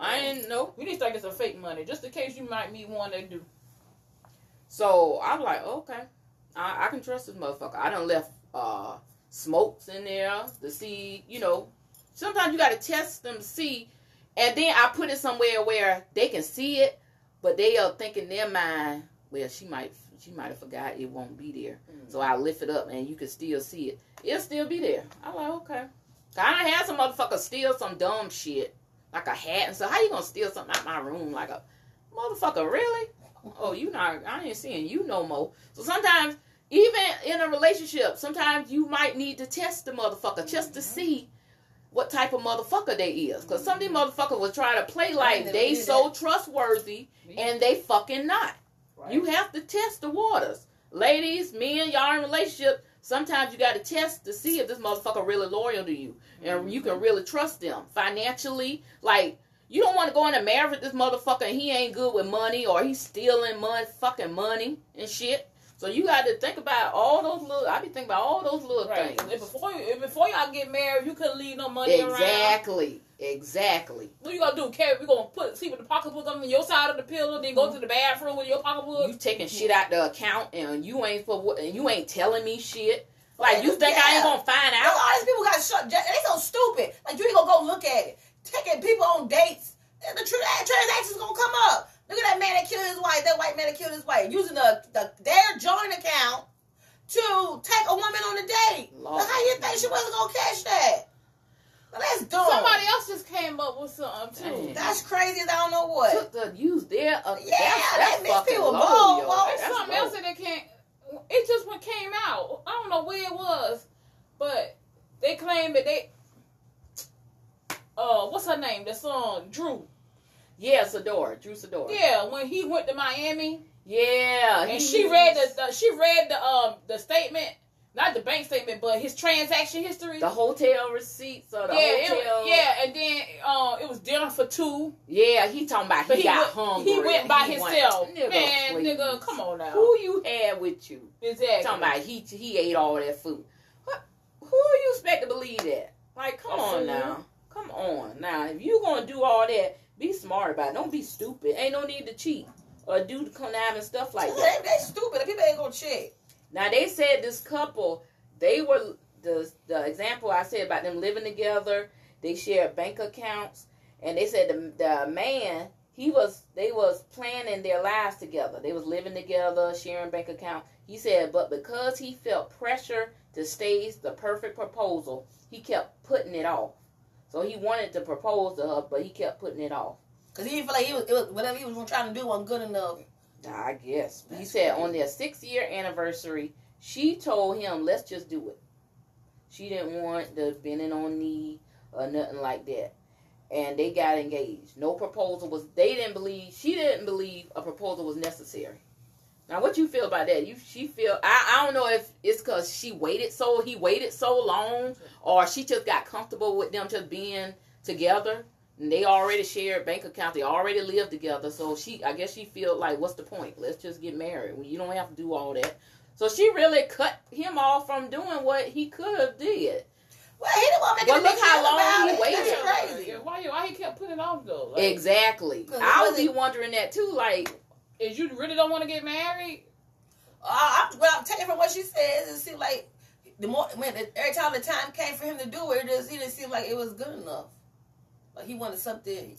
G: I didn't know.
F: You need to think it's a fake money, just in case you might meet one that do.
G: So I'm like, okay, I, I can trust this motherfucker. I done left uh, smokes in there to see, you know. Sometimes you got to test them to see, and then I put it somewhere where they can see it, but they are thinking in their mind, well, she might, she might have forgot it won't be there. Mm-hmm. So I lift it up, and you can still see it. It'll still be there. I'm like, okay. I done had some motherfucker steal some dumb shit, like a hat and stuff. How you gonna steal something out my room, like a motherfucker? Really? Oh, you not, I ain't seeing you no more. So sometimes, even in a relationship, sometimes you might need to test the motherfucker just to see what type of motherfucker they is. Because some of these motherfuckers will try to play like they so that. trustworthy, and they fucking not. Right. You have to test the waters. Ladies, men, y'all in relationship, sometimes you got to test to see if this motherfucker really loyal to you. And you can really trust them. Financially, like, you don't want to go in a marriage with this motherfucker and he ain't good with money, or he's stealing money, fucking money and shit. So you got to think about all those little, I be thinking about all those little
F: right.
G: things.
F: If before, if before y'all get married, you couldn't leave no money
G: exactly.
F: around.
G: Exactly. Exactly.
F: What you gonna do? Carry, we gonna put, see what the pocketbook on your side of the pillow, then go to the bathroom with your pocketbook?
G: You taking shit out the account and you ain't for and you ain't telling me shit. Like, you think yeah. I ain't gonna find out?
E: All these people got shut. They so stupid. Like, you ain't gonna go look at it. Taking people on dates. The transaction's gonna come up. Look at that man that killed his wife. That white man that killed his wife. Using the, the their joint account to take a woman on a date. Lord. How you think she wasn't gonna catch that? Well, that's dumb.
F: Somebody else just came up with something too.
G: Dang.
E: That's crazy as I don't know what.
G: Took the use their uh,
E: yeah,
G: that's, that's
E: that
G: fucking
E: people
G: low,
E: bold,
G: yo.
E: bold.
F: There's something
G: low.
F: else that came. It just what came out. I don't know where it was, but they claimed that they. Uh, what's her name? The song Drew.
G: Yeah, Sador, Drew Sador.
F: Yeah, when he went to Miami.
G: Yeah,
F: and she read the, the she read the um the statement, not the bank statement, but his transaction history,
G: the hotel receipts or the
F: yeah,
G: hotel.
F: It, yeah, and then uh, it was dinner for two.
G: Yeah, he talking about he, he got
F: went,
G: hungry.
F: He went by
G: he
F: himself.
G: Went, nigga,
F: man,
G: please.
F: nigga, come on now.
G: Who you had with you?
F: Exactly.
G: Talking about he he ate all that food. What? Who you expect to believe that? Like, come
F: That's
G: on
F: food.
G: now, come on now. If you gonna do all that, be smart about it. Don't be stupid. Ain't no need to cheat or do conniving stuff like that.
E: They, they stupid. People ain't gonna check.
G: Now, they said this couple, they were, the the example I said about them living together, they shared bank accounts, and they said the, the man, he was, they was planning their lives together. They was living together, sharing bank account. He said, but because he felt pressure to stage the perfect proposal, he kept putting it off. So he wanted to propose to her, but he kept putting it off.
E: Because he didn't feel like he was, it was, whatever he was trying to do wasn't good enough.
G: I guess. He said on their six-year anniversary, she told him, let's just do it. She didn't want the bending on knee or nothing like that. And they got engaged. No proposal was, they didn't believe, she didn't believe a proposal was necessary. Now, what you feel about that? You, she feel, I, I don't know if it's because she waited so, he waited so long, or she just got comfortable with them just being together. And they already shared bank account. They already lived together. So she, I guess she feel like, what's the point? Let's just get married. You don't have to do all that. So she really cut him off from doing what he could have did.
E: Well, he didn't want to make
G: But
E: a big
G: look how
E: deal
G: long
E: about
G: he
E: it.
G: waited.
E: That's crazy.
F: Why, why he kept putting it off though? Like,
G: Exactly. I would be wondering that too. Like,
F: is you really don't want to get married?
E: Uh, I, well, I'm taking from what she says, it seemed like the more when every time the time came for him to do it, it just, it didn't seem like it was good enough. Like he wanted something.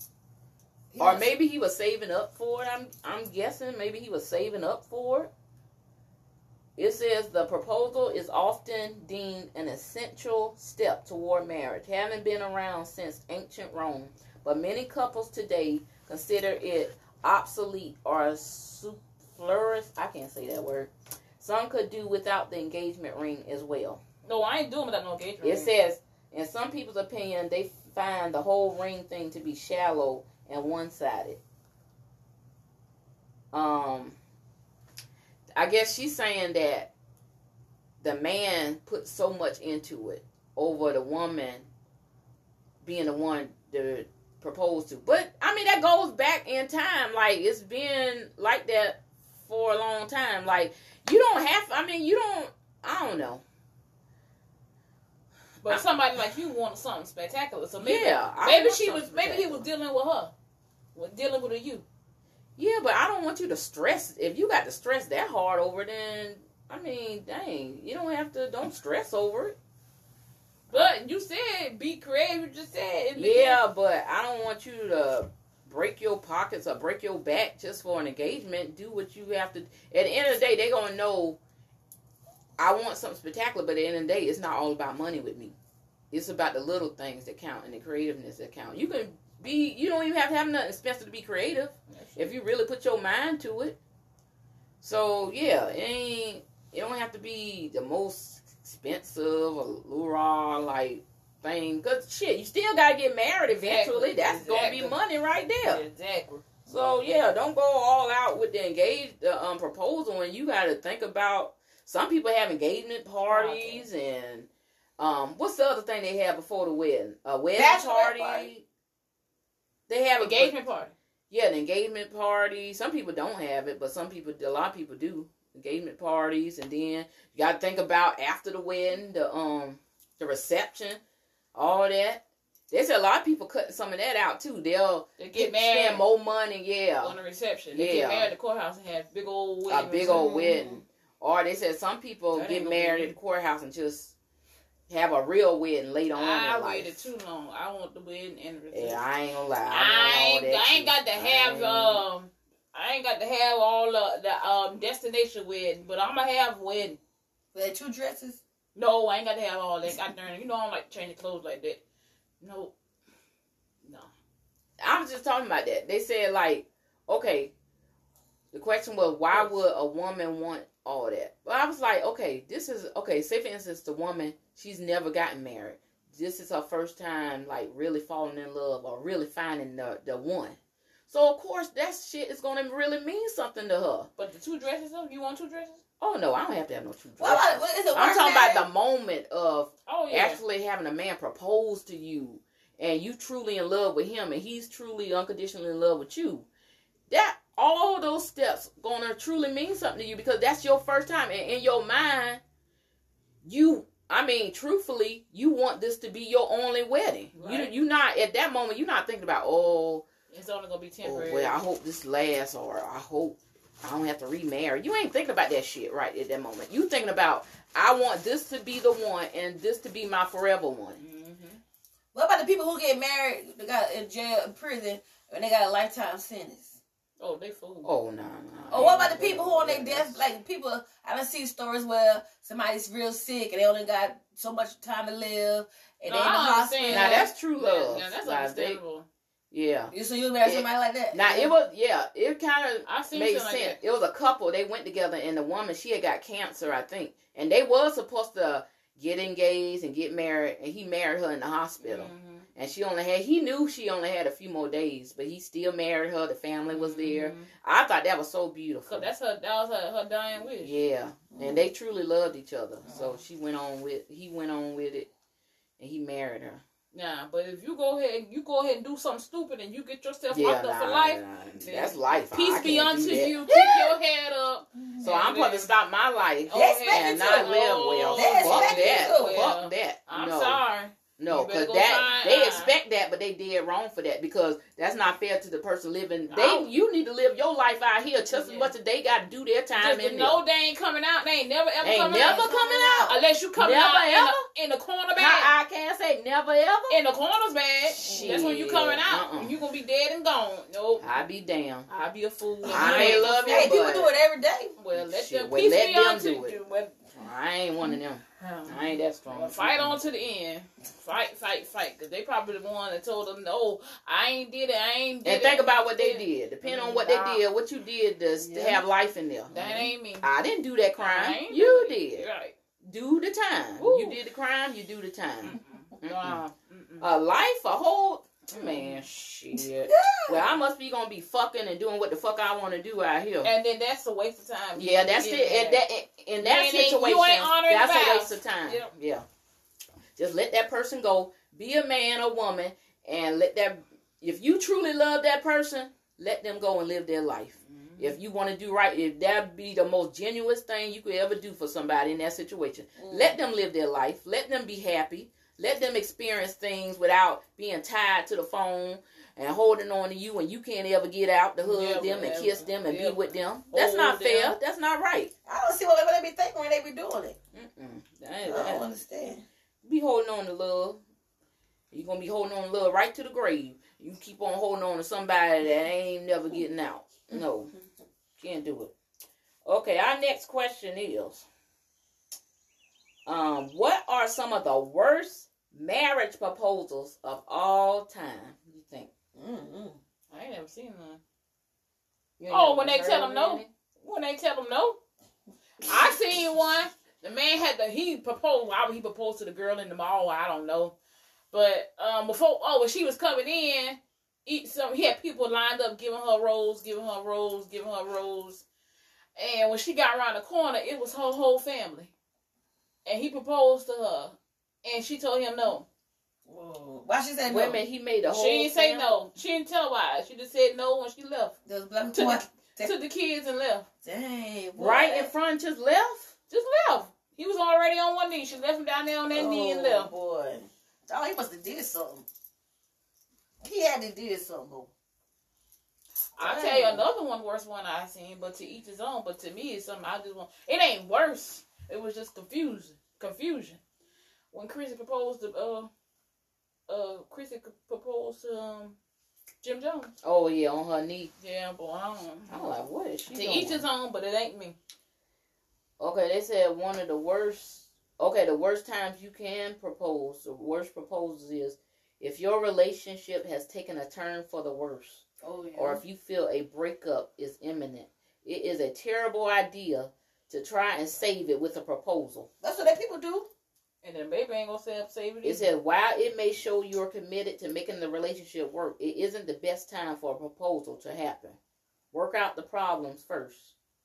E: He
G: or
E: was,
G: maybe he was saving up for it. I'm I'm guessing maybe he was saving up for it. It says the proposal is often deemed an essential step toward marriage, having been around since ancient Rome. But many couples today consider it obsolete or superfluous. I can't say that word. Some could do without the engagement ring as well.
F: No, I ain't doing without no engagement
G: It
F: ring.
G: says, in some people's opinion, they find the whole ring thing to be shallow and one-sided. Um, I guess she's saying that the man put so much into it over the woman being the one to propose to. But, I mean, that goes back in time. Like, it's been like that for a long time. Like, you don't have, I mean, you don't, I don't know.
F: But somebody like you wanted something spectacular, so maybe
G: Yeah, I
F: maybe
G: want
F: she was
G: something
F: maybe he was
G: spectacular.
F: dealing with her. Well, dealing with a you.
G: Yeah, but I don't want you to stress. If you got to stress that hard over it, then I mean, dang, you don't have to. Don't stress over it.
F: But you said be creative. You just said.
G: Yeah, but I don't want you to break your pockets or break your back just for an engagement. Do what you have to. At the end of the day, they're gonna know. I want something spectacular, but at the end of the day, it's not all about money with me. It's about the little things that count and the creativeness that count. You can be. You don't even have to have nothing expensive to be creative if you really put your mind to it. So yeah, it ain't. It don't have to be the most expensive or lure like thing. Cause shit, you still gotta get married eventually.
F: Exactly.
G: That's
F: Exactly.
G: gonna be money right there.
F: Exactly.
G: So yeah, don't go all out with the engage the um proposal, and you gotta think about. Some people have engagement parties and um what's the other thing they have before the wedding? A wedding
E: Bachelorette
G: party.
E: party.
G: They have
F: Engagement party.
G: Yeah, an engagement party. Some people don't have it, but some people, a lot of people do. Engagement parties, and then you got to think about after the wedding, the um, the reception, all that. There's a lot of people cutting some of that out too. They'll
F: They get
G: get
F: married
G: spend more money, yeah,
F: on the reception. They
G: Yeah.
F: get married at the courthouse and have big old
G: a
F: wedding.
G: big old wedding. Or they said some people
F: That
G: get
F: ain't gonna
G: married
F: be-
G: at the courthouse and just have a real wedding later on
F: I
G: in life.
F: waited too long. I want the wedding and the reception.
G: Yeah, I ain't gonna lie. I,
F: I
G: want all
F: ain't,
G: that
F: I ain't
G: shit.
F: got to
G: I
F: have
G: ain't-
F: um I ain't got to have all the, the um destination wedding, but I'm gonna have wedding.
E: With two dresses.
F: No, I ain't got to have all that. God darn, you know I don't like changing clothes like that. No, no.
G: I was just talking about that. They said like, okay, the question was why would a woman want all that? But I was like, okay, this is okay. Say for instance, the woman, she's never gotten married. This is her first time, like really falling in love or really finding the the one. So of course that shit is gonna really mean something to her.
F: But the two dresses, though, you want two dresses?
G: Oh no, I don't have to have no two dresses.
E: What about, what is it?
G: I'm
E: work
G: talking
E: day?
G: about the moment of
F: Oh yeah.
G: actually having a man propose to you and you truly in love with him and he's truly unconditionally in love with you. That all those steps gonna truly mean something to you because that's your first time. And in your mind, you I mean, truthfully, you want this to be your only wedding.
F: Right.
G: You you not at that moment you're not thinking about, oh,
F: It's only gonna be
G: oh
F: temporary.
G: well, I hope this lasts or I hope I don't have to remarry. You ain't thinking about that shit right at that moment. You thinking about I want this to be the one and this to be my forever one.
F: Mm-hmm.
E: What about the people who get married, they got in jail, in prison, and they got a lifetime sentence?
F: Oh, they fool.
G: Oh no, no.
E: Or what about the people who on their death, like people, I done seen stories where somebody's real sick and they only got so much time to live and
F: No,
E: they in the
F: I
E: hospital.
F: understand.
G: Now that's true love.
F: Yeah, that's
G: Like, they-
F: understandable.
G: yeah.
E: You so you marry
G: Yeah.
E: somebody like that?
G: Now it was yeah, it kind of
F: I've seen
G: made
F: something
G: sense.
F: like that.
G: It was a couple. They went together, and the woman she had got cancer, I think, and they was supposed to get engaged and get married, and he married her in the hospital.
F: Mhm.
G: And she only had, he knew she only had a few more days, but he still married her. The family was there.
F: Mhm.
G: I thought that was so beautiful.
F: So that's her. That was her, her dying wish.
G: Yeah, and they truly loved each other. So she went on with, he went on with it, and he married her.
F: Nah, but if you go ahead, you go ahead and do something stupid, and you get yourself
G: Yeah,
F: locked up
G: nah,
F: for life.
G: nah, that's life. I
F: Peace
G: can't
F: be
G: do
F: unto
G: that.
F: you. Keep your head up.
G: So I'm supposed to stop my life
F: Oh,
E: They expect
G: and
E: you
G: not
E: to.
G: live well.
E: They
G: Fuck
E: expect you
G: that.
E: to.
F: Well,
G: Fuck that.
F: I'm
G: no.
F: sorry.
G: No,
F: You better
G: because
F: go
G: that
F: find-
G: they
F: uh,
G: expect that, but they did wrong for that because that's not fair to the person living. They
F: Oh.
G: you need to live your life out here just as
F: Yeah.
G: much as they got to do their time
F: Just
G: in
F: to
G: there.
F: know they ain't coming out. They ain't never ever
G: Ain't
F: coming
G: never
F: out.
G: coming out.
F: Unless you coming
G: Never
F: out in
G: ever?
F: the, in the corner bag.
G: How I can't say never ever.
F: In the corners bag. That's when you coming out.
G: Uh-uh.
F: You gonna be dead and gone. Nope.
G: I be damned.
F: I be a fool.
G: I may love you,
E: Hey, people
G: but
E: do it every day.
F: Well, let
G: Shit,
F: them
G: well,
F: peace
G: let
F: be
G: them
F: unto
G: do
F: you.
G: it.
F: Well,
G: I ain't one of them. I ain't that strong.
F: Well, fight on to the end. Fight, fight, fight. Because they probably the one that told them, no, I ain't did it. I ain't did
G: And
F: it.
G: think about what they did. Depending on what they
F: Nah.
G: did, what you did to, to
E: Yeah.
G: have life in there.
F: That ain't me.
G: I didn't do that
F: I
G: crime.
F: ain't
G: You
F: do it.
G: did.
F: Right.
G: Do the time.
F: Ooh.
G: You did the crime, you do the time. Mm-mm.
F: Wow. Mm-mm.
G: A life, a whole man, shit. Well, I must be gonna be fucking and doing what the fuck I want to do out here.
F: And then that's a waste of time.
G: Yeah, that's
F: Yeah.
G: it. In that, in that
F: You ain't- you
G: situation,
F: ain't honoring
G: that's
F: vows.
G: a waste of time.
F: Yep.
G: Yeah. Just let that person go. Be a man or woman, and let that. If you truly love that person, let them go and live their life.
F: Mm-hmm.
G: If you want to do right, if that be the most genuine thing you could ever do for somebody in that situation,
E: Mm.
G: let them live their life. Let them be happy. Let them experience things without being tied to the phone and holding on to you, and you can't ever get out to hug
F: Yeah,
G: them and
F: whatever.
G: kiss them and
F: Yeah.
G: be with them. That's
F: Hold
G: not fair.
F: them.
G: That's not right.
E: I don't see what they be thinking when they be doing it.
G: Mm-mm. That
E: I
G: ain't-
E: don't
G: that-
E: understand.
G: Be holding on to love. You're going to be holding on to love right to the grave. You keep on holding on to somebody that ain't never getting out. No. Can't do it. Okay, our next question is, um, what are some of the worst marriage proposals of all time, you think?
E: Mm-hmm.
F: I ain't never seen none.
G: You ain't
F: Oh,
G: never
F: when they
G: heard
F: tell
G: of
F: them no.
G: any?
F: When they tell them no. I seen one. The man had to, he proposed, why would he propose to the girl in the mall? I don't know. But um, before, oh, when she was coming in, eat some, he had people lined up giving her rose, giving her rose, giving her rose. And when she got around the corner, it was her whole family. And he proposed to her. And she told him no.
E: Whoa. Why she said
G: Wait a
E: no?
G: minute, he made a whole
F: She didn't say
G: family?
F: no. She didn't tell why. She just said no when she left.
E: Those black
F: Took
E: boy.
F: the, took the kids and left.
E: Dang, boy.
G: Right in front, just left?
F: Just left. He was already on one knee. She left him down there on that knee and
E: Oh,
F: left.
E: boy. Oh, he must have did something. He had to did something. Boy.
F: I'll tell you another one worse one I seen, but to each his own. But to me, it's something I just want. It ain't worse. It was just confusion. Confusion. When Chrissy proposed to, uh, uh, Chrissy proposed to, um, Jim Jones.
G: Oh, yeah, on her knee.
F: Yeah, boy, I don't
G: I'm
F: know.
G: like, what is she
F: To
G: doing?
F: each his own, but it ain't me.
G: Okay, they said one of the worst, okay, the worst times you can propose, the worst proposals is if your relationship has taken a turn for the worse,
E: Oh, yeah.
G: or if you feel a breakup is imminent. It is a terrible idea to try and save it with a proposal.
E: That's what that people do.
F: And then baby ain't gonna say up save it.
G: It
F: either.
G: said, while it may show you're committed to making the relationship work, it isn't the best time for a proposal to happen. Work out the problems first.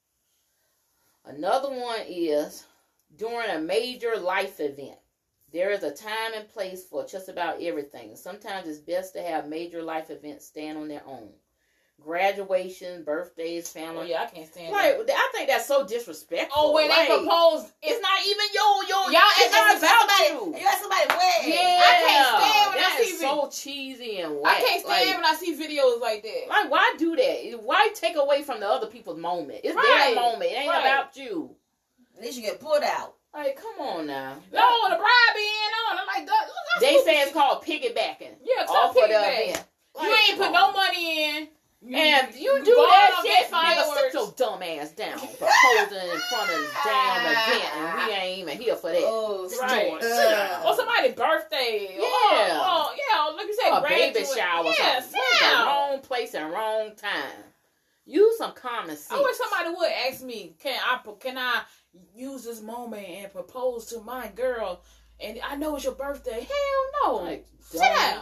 G: Another one is during a major life event. There is a time and place for just about everything. Sometimes it's best to have major life events stand on their own. Graduation, birthdays,
F: Oh
G: family.
F: yeah, I can't stand
G: Like,
F: that.
G: I think that's so disrespectful.
F: Oh, when
G: like,
F: they proposed,
G: it's not even your, your,
F: Y'all
G: it's
F: ask
G: not about
E: somebody,
G: you.
E: you ask somebody wedding.
G: Yeah,
F: I can't stand when I
G: that
F: see
G: is
F: vid-
G: so cheesy and
F: I
G: whack.
F: can't stand
G: like,
F: when I see videos like that.
G: like, why do that? Why take away from the other people's moment? It's
F: Right,
G: their moment. It ain't
F: right.
G: about you.
E: At least you get pulled out.
G: Like, come on now.
F: No, the bride be in on. I'm like, that, that's
G: They
F: stupid
G: say it's
F: shit.
G: called piggybacking.
F: Yeah,
G: Off
F: stop
G: of the
F: piggyback.
G: event.
F: You
G: Like,
F: ain't put
G: come
F: no
G: on.
F: money in.
G: And you do
F: bought
G: that
F: them
G: shit,
F: that
G: nigga, sit
F: fireworks.
G: your dumb ass down. Proposing in front of the damn event, and we ain't even here for that.
E: Oh,
G: Right.
E: Lord.
G: Uh,
F: Or somebody's birthday.
G: Yeah.
F: Or, or, yeah, like you said,
G: a baby
F: graduate.
G: shower or
F: Yeah,
G: something. It's the
F: yeah.
G: wrong place and wrong time. Use some common sense.
F: I wish somebody would ask me, can I can I use this moment and propose to my girl? And I know it's your birthday. Hell no.
G: Like,
F: Sit
G: dummy.
F: down.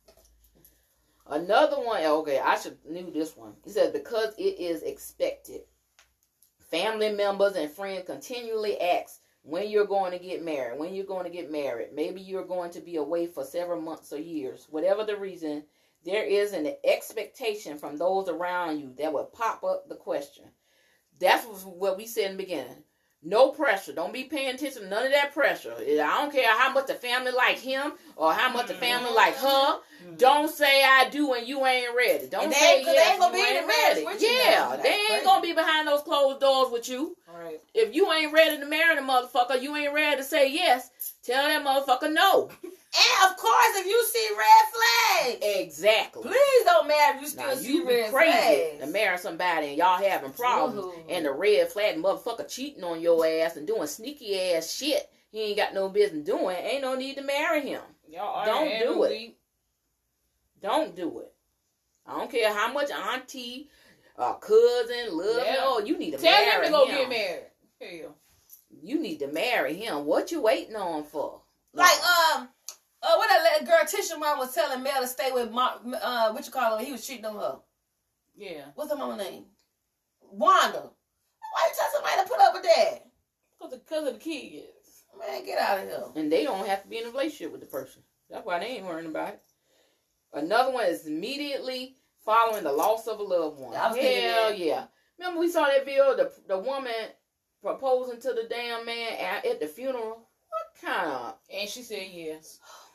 G: Another one, okay, I should knew this one. He said, because it is expected. Family members and friends continually ask when you're going to get married, when you're going to get married. Maybe you're going to be away for several months or years. Whatever the reason, there is an expectation from those around you that will pop up the question. That's what we said in the beginning. No pressure. Don't be paying attention to none of that pressure. I don't care how much the family like him or how much the family like her. Don't say I do when you ain't ready. Don't
E: And they
G: say
E: ain't- 'cause they
G: yes
E: ain't gonna
G: if you
E: be in
G: ain't
E: the marriage
G: ready.
E: with you
G: Yeah,
E: now.
G: they
E: That's
G: ain't
E: crazy.
G: gonna be behind those closed doors with you.
F: All right.
G: If you ain't ready to marry the motherfucker, you ain't ready to say yes. Tell that motherfucker no.
E: And of course, if you see red flags,
G: Exactly.
E: please don't marry if you still
G: Now,
E: see
G: you be
E: red
G: crazy
E: flags.
G: to marry somebody and y'all having problems,
E: Ooh.
G: and the red flag motherfucker cheating on your ass and doing sneaky ass shit he ain't got no business doing. Ain't no need to marry him.
F: Y'all
G: Don't
F: are
G: do it.
F: week.
G: Don't do it. I don't care how much auntie, uh, cousin, love.
F: Yeah.
G: Oh, you need to
F: Tell
G: marry
F: them to go
G: him.
F: get married. Hell.
G: You need to marry him. What you waiting on for?
E: Like, um, uh, what that little girl Tisha mom was telling Mel to stay with, Ma, uh, what you call her? He was cheating on her.
F: Yeah.
E: What's her mama name? Wanda. Why you tell somebody to put up with that?
F: Because of, 'cause of the kids.
E: Man, get out of here.
G: And they don't have to be in a relationship with the person. That's why they ain't worrying about it. Another one is immediately following the loss of a loved one.
E: I was thinking
G: Hell
E: that.
G: yeah. Remember we saw that video, the the woman proposing to the damn man at, at the funeral? What kind of...
F: And she said yes.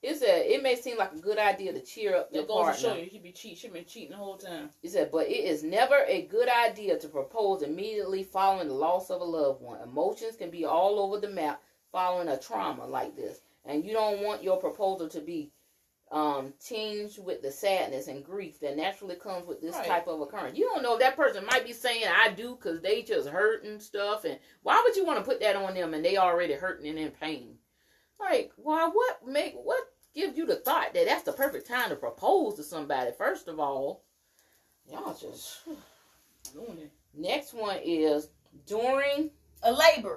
G: It said it may seem like a good idea to cheer up your
F: That goes to show
G: partner.
F: you, she be cheat. She been cheating the whole time.
G: He said, but it is never a good idea to propose immediately following the loss of a loved one. Emotions can be all over the map following a trauma like this. And you don't want your proposal to be um, tinged with the sadness and grief that naturally comes with this
F: Right.
G: type of occurrence. You don't know if that person might be saying, I do, because they just hurt and stuff. And why would you want to put that on them and they already hurting and in pain? Like, why? What make what gives you the thought that that's the perfect time to propose to somebody? First of all, y'all just
F: Doing it.
G: next one is during
E: A labor.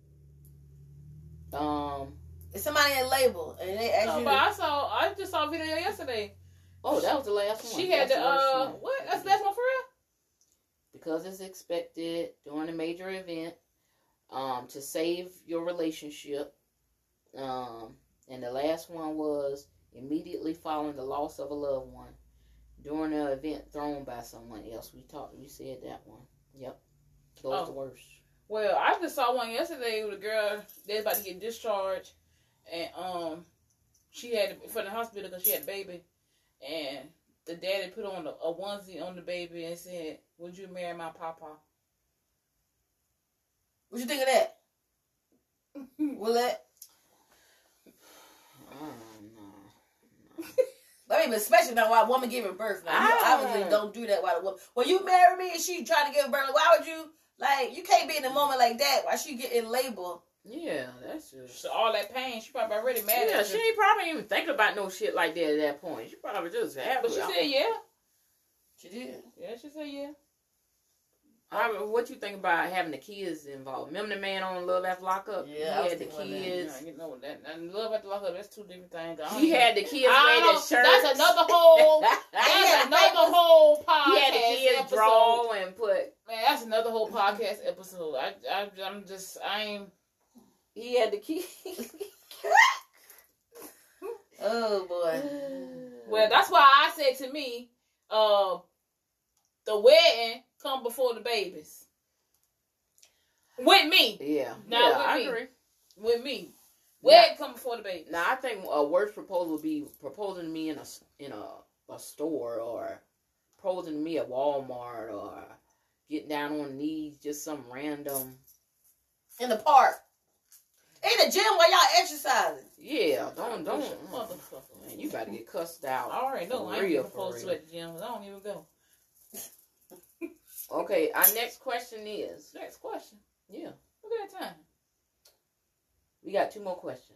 G: um
E: It's somebody in labor, and they ask
F: No,
E: you.
F: but I saw. I just saw a video yesterday.
G: oh that was the last one.
F: She had
G: That's
F: the
G: worst
F: uh
G: one.
F: what? That's the last one for real.
G: Because it's expected during a major event um to save your relationship. Um and the last one was immediately following the loss of a loved one during an event thrown by someone else. We talked we said that one. Yep. Those
F: Oh.
G: the worst.
F: Well, I just saw one yesterday with a girl. They about to get discharged, and um, she had to, from the hospital because she had a baby, and the daddy put on a, a onesie on the baby and said, "Would you marry my papa?"
E: What you think of that? Will that?
G: Oh, no.
E: I mean, especially now while a woman giving birth. Now, you
G: I-
E: obviously don't do that while a woman. When you marry me and she trying to give birth, why would you? Like, you can't be in a moment like that while she getting labor.
G: Yeah, that's just.
F: So all that pain, she probably already mad
G: Yeah,
F: at
G: she
F: you.
G: ain't probably even thinking about no shit like that at that point. She probably just happy.
F: But she said, "Yeah,
E: She did.
F: yeah." She said, "Yeah."
G: I, what you think about having the kids involved? Remember the man on Love After Lockup?
E: Yeah, I
G: he
E: was
G: had the
E: thinking about that.
G: kids.
F: Yeah, you know that. And love at the lockup. That's two different things. I don't
G: He
F: even-
G: had the kids
F: I
G: wear
F: don't-
G: their shirts.
F: That's another whole. That's another whole podcast.
G: He had the kids
F: episode.
G: draw and put.
F: Man, that's another whole podcast episode. I, I, I'm just, I ain't.
G: He had the kids.
E: Oh boy.
F: Well, that's why I said to me, uh, the wedding come before the babies. With me,
G: Yeah,
F: Now,
G: yeah,
F: with
G: I
F: me.
G: agree.
F: with me, wedding come before the babies.
G: Now I think a worse proposal would be proposing to me in a in a, a store or proposing to me at Walmart or getting down on knees, just some random.
E: In the park. In the gym while y'all exercising.
G: Yeah, don't don't.
F: Motherfucker.
G: Man, you about to get cussed out.
F: I already know.
G: For
F: I ain't
G: real,
F: even
G: for
F: supposed to
G: real.
F: at the gym. 'Cause I don't even go.
G: Okay, our next question is.
F: Next question.
G: Yeah,
F: Look at that time.
G: we got two more questions.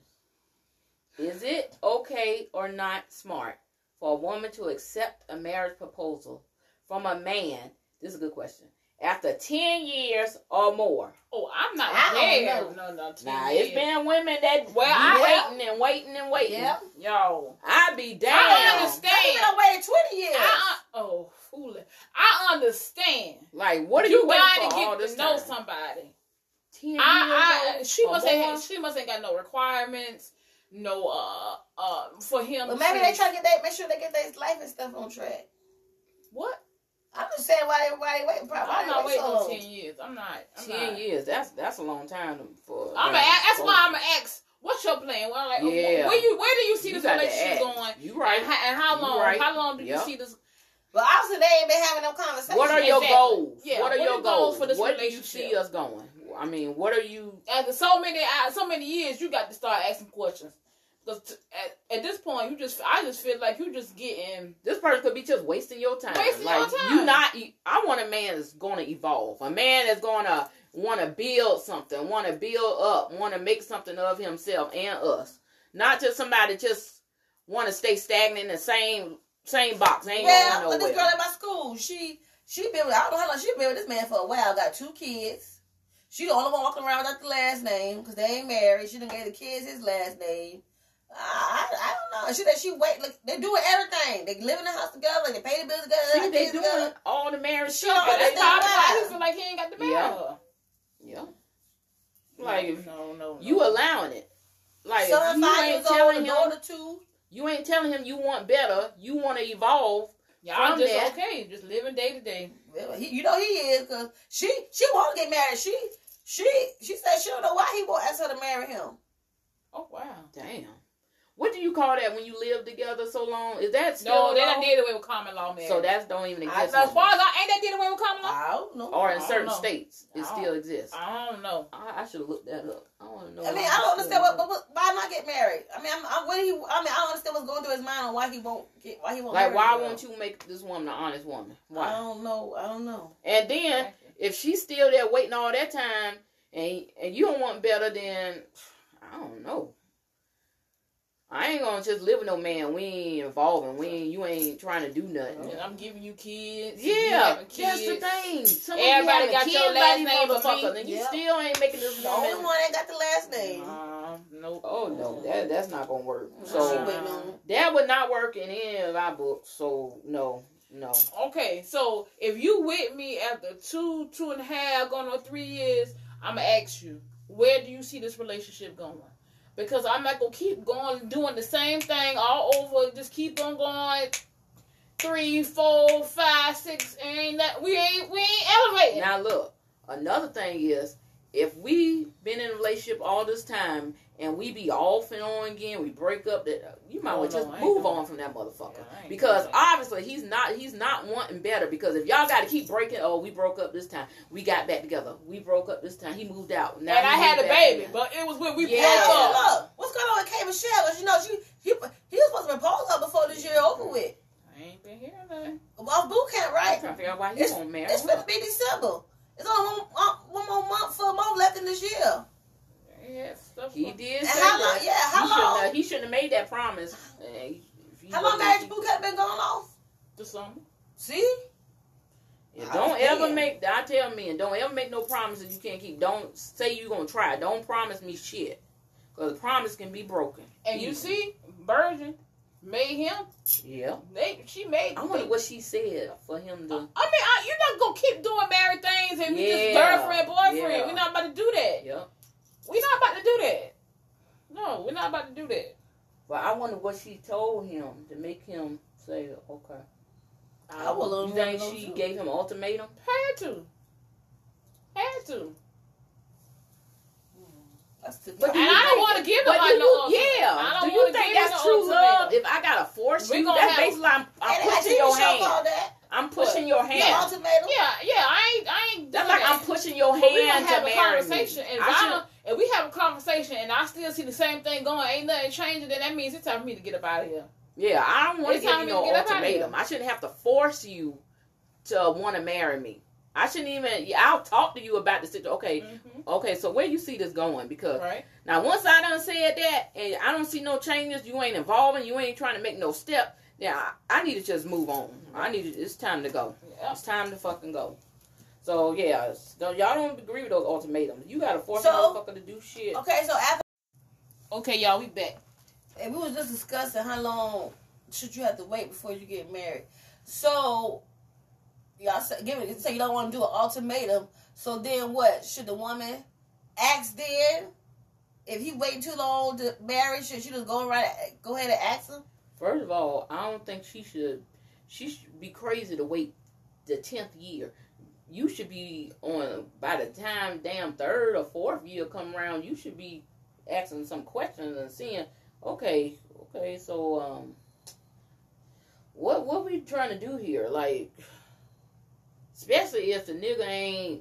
G: Is it okay or not smart for a woman to accept a marriage proposal from a man? This is a good question. After ten years or more.
F: Oh, I'm not
E: I don't
F: there.
E: know.
F: No, no, ten
G: Nah,
F: years.
G: it's been women that
F: Well,
G: be
F: I-
G: waiting and waiting and waiting.
E: Yep.
F: Yo.
G: I be
F: I
G: damn.
F: understand.
E: Some people done waited twenty years.
F: I, uh, oh, fool. I understand.
G: Like, what are
F: you
G: you waiting
F: gotta
G: for all
F: get
G: this
F: to know
G: time?
F: somebody.
G: Ten
F: I, I,
G: years
F: she
G: or
F: must
G: more?
F: ain't, she must ain't got no requirements. No, uh, uh, for him.
E: But maybe
F: to-
E: they try to get they make sure they get their life and stuff on track.
F: What?
E: I'm just saying why they why they waiting. Why
F: I'm
E: they
F: not
E: wait
F: waiting
E: so
F: no
E: long?
F: ten years. I'm not. I'm
G: Ten
F: not.
G: years. That's that's a long time for.
F: I'm
G: damn
F: a, that's why I'm
G: proposal.
F: gonna ask. What's your plan? Well, like,
G: Yeah.
F: where you where do you see
G: You
F: this
G: got to
F: relationship
G: ask.
F: going?
G: You right.
F: And how, and how
G: You
F: long?
G: right.
F: How long do you
G: Yep.
F: see this?
E: But obviously they ain't been having no conversation.
G: What are your
F: Exactly.
G: goals?
F: Yeah,
G: What are
F: what
G: your
F: are goals
G: goals
F: for this
G: What do you
F: relationship?
G: see us going? I mean, what are you?
F: After so many uh, so many years, you got to start asking questions. Because t- at, at this point, you just I just feel like you just getting
G: This person could be just wasting your time.
F: Wasting
G: like,
F: your time.
G: You not. I want a man that's going to evolve. A man that's going to want to build something, want to build up, want to make something of himself and us. Not just somebody just want to stay stagnant in the same same box. Ain't
E: Yeah,
G: going
E: but this girl
G: nowhere.
E: at my school, she she been with I don't know how long she been with this man for a while. Got two kids. She the only one walking around without the last name because they ain't married. She done gave the kids his last name. I, I, I don't know. She said she wait. Look, they doing everything. They live in the house together. They pay the bills together.
G: See,
E: have
G: they
E: kids
G: doing
E: together.
G: all the marriage
E: She
G: shit.
E: don't
G: but they
F: that's
E: understand
F: how
E: why.
F: I feel like he ain't got the marry
G: Yeah.
F: her.
G: Yeah. Like if
F: no, no, no.
G: you allowing it. Like
E: Son
G: if you
E: five
G: ain't
E: years old,
G: telling
E: a
G: him,
E: daughter two.
G: you ain't telling him you want better. You want to evolve.
F: Y'all
G: from
F: just
G: that.
F: okay, just living day to day.
E: Well, he, you know he is because she she want to get married. She she she said she don't know why he won't ask her to marry him.
F: Oh wow.
G: Damn. what do you call that when you live together so long? Is that still
F: No, they
G: a law?
F: done did away with common law marriage.
G: So that don't even
E: I-
G: exist.
F: as
G: no
F: far
G: more.
F: as I ain't that did away with common law.
E: I don't know.
G: Or in
F: I don't
G: certain
F: know.
G: states, it
F: I
G: still
F: don't-
G: exists.
F: I don't know.
G: I, I should have looked that up. I want to know.
E: I mean, I don't understand what, but, but why not get married? I mean, I'm, I'm, what he, I mean, I don't understand what's going through his mind on why he won't get, why he won't.
G: Like,
E: marry
G: why
E: the girl.
G: won't you make this woman an honest woman?
E: I
G: Why?
E: don't know. I don't know.
G: And then if she's still there waiting all that time, and and you don't want better, then I don't know. I ain't gonna just live with no man. We ain't involving. We ain't. You ain't trying to do nothing.
F: And I'm giving you kids. you
G: Yeah,
F: having
G: that's the
F: kids.
G: thing. Some
F: Everybody
G: of you
F: got
G: having
F: your
G: kids
F: last
G: by these
F: name but me.
G: motherfuckers, and you
E: Yep.
G: still ain't making this
E: The only
G: woman.
E: one that got the last name.
F: Uh, nope.
G: Oh no, that that's not gonna work.
E: She
G: So
E: waiting on.
G: that would not work in any of our books. So no, no.
F: Okay, so if you with me after two, two and a half, going on three years, I'm gonna ask you, where do you see this relationship going? Because I'm not gonna keep going doing the same thing all over. Just keep on going. Three, four, five, six. Ain't that we ain't we ain't elevating.
G: Now look, another thing is, if we been in a relationship all this time and we be off and on again, we break up, that you might
F: Oh,
G: well
F: no,
G: just
F: I ain't
G: move
F: doing
G: on from that motherfucker.
F: Yeah, I ain't
G: Because
F: doing that.
G: obviously he's not he's not wanting better. Because if y'all got to keep breaking, oh, we broke up this time, we got back together, we broke up this time, he moved out, now
F: and
G: he
F: I had a
G: moved back
F: baby,
G: in.
F: but it was when we
G: Yeah.
E: Yeah,
F: broke up.
E: look, what's going on with K. Michelle? 'Cause you know, she he he was supposed to propose her before this year over with.
F: I ain't been hearing that.
E: Off boot camp,
G: I'm
E: right?
G: trying to figure out why he
E: It's,
G: won't marry
E: it's
G: her.
E: gonna be December. It's only one, uh, one more month, four more left in this year.
F: Yeah, stuff.
G: He did
E: And
G: say
E: how
G: that.
E: long? Yeah, how
G: he shouldn't
E: long?
G: have, he shouldn't have made that promise. Uh, he- if he
E: How long
G: wasn't-
E: marriage boot camp been going on?
F: The summer.
E: See?
G: Yeah,
E: I
G: don't
E: understand.
G: ever make. I tell men, don't ever make no promises you can't keep. Don't say you gonna try. Don't promise me shit, because a promise can be broken.
F: And you
G: Easy.
F: see, Virgin made him.
G: Yeah.
F: They she made.
G: I wonder what she said for him to.
F: I mean, I, you're not gonna keep doing married things and we just
G: Yeah,
F: girlfriend, boyfriend.
G: yeah.
F: We're not about to do that.
G: Yeah.
F: We're not about to do that. No, we're not about to do that.
G: But I wonder what she told him to make him say, okay.
E: I will
G: You
E: love
G: think
E: know
G: she
E: too.
G: gave him an ultimatum?
F: Had to. Had to.
E: That's the
G: But do
F: And
G: you
F: I don't
G: think-
F: want to give
G: But do
F: nobody
G: you,
F: no ultimatum.
G: yeah.
F: I don't
G: Do you
F: wanna
G: think
F: give you
G: that's
F: no
G: true love?
F: ultimatum.
G: If I gotta force
F: We
G: you,
F: gonna
G: that's
F: have-
G: basically I'm, I'm
E: And that
G: pushing
E: T V
G: your
E: show
G: hand.
E: called that.
G: I'm pushing your hand.
E: Yeah, ultimatum.
F: Yeah, yeah, I ain't, I ain't.
G: That's
F: doing
G: like
F: that.
G: I'm pushing your
F: But we gonna
G: hand
F: have
G: to
F: a
G: marry me.
F: conversation, and if,
G: I
F: I
G: should-
F: don't, if we have a conversation and I still see the same thing going, ain't nothing changing, then that means it's time for me to get up out of here.
G: Yeah, I don't want to
F: It's
G: give
F: time
G: you
F: for
G: no
F: me to get up outta
G: ultimatum.
F: here.
G: I shouldn't have to force you to want to marry me. I shouldn't even. Yeah, I'll talk to you about the situation. Okay,
F: Mm-hmm.
G: okay. So where you see this going? Because
F: Right?
G: now once I done said that, and I don't see no changes, you ain't involving, you ain't trying to make no step. Then I, I need to just move on. I need to. It's time to go.
F: Yep.
G: It's time to fucking go. So yeah, so y'all don't agree with those ultimatums. You gotta force
E: So-
G: a motherfucker to do shit.
E: Okay, so after
F: Okay, y'all, we back.
E: and we was just discussing how long should you have to wait before you get married. So y'all say, give it, say you don't want to do an ultimatum. So then what? Should the woman ask then? If he waiting too long to marry, should she just go right go ahead and ask him?
G: First of all, I don't think she should. She should be crazy to wait the tenth year. You should be on by the time damn third or fourth year come around. You should be asking some questions and seeing. Okay, okay. So um, what what we trying to do here? Like, especially if the nigga ain't.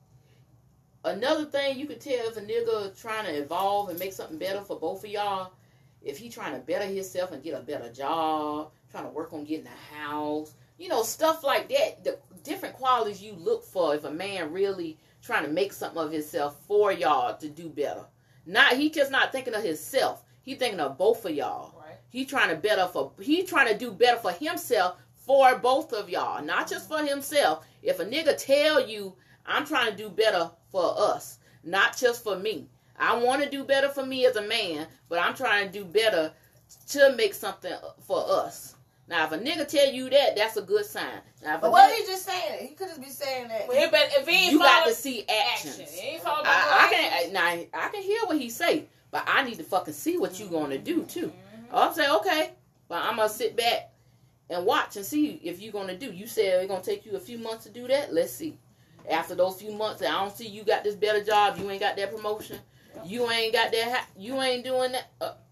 G: Another thing you could tell if a nigga trying to evolve and make something better for both of y'all. If he trying to better himself and get a better job, trying to work on getting a house, you know, stuff like that. The different qualities you look for if a man really trying to make something of himself for y'all to do better. Not he just not thinking of himself. He thinking of both of y'all.
F: Right.
G: He trying to better for he trying to do better for himself for both of y'all, not just for himself. If a nigga tell you I'm trying to do better for us, not just for me. I want to do better for me as a man, but I'm trying to do better to make something for us. Now, if a nigga tell you that, that's a good sign. Now, if a
E: But what
G: nigga-
E: he just saying? He could just be saying that.
F: Well, but if he ain't
G: you got
F: following
G: to see
F: action,
G: actions.
F: he ain't following
G: I, I
F: no
G: can
F: actions.
G: now I can hear what he say, but I need to fucking see what you gonna do too. I'm saying okay, but I'm gonna sit back and watch and see if you gonna do. You said it's gonna take you a few months to do that. Let's see. After those few months, I don't see you got this better job. You ain't got that promotion. You ain't got that. Ha- you ain't doing that. Uh,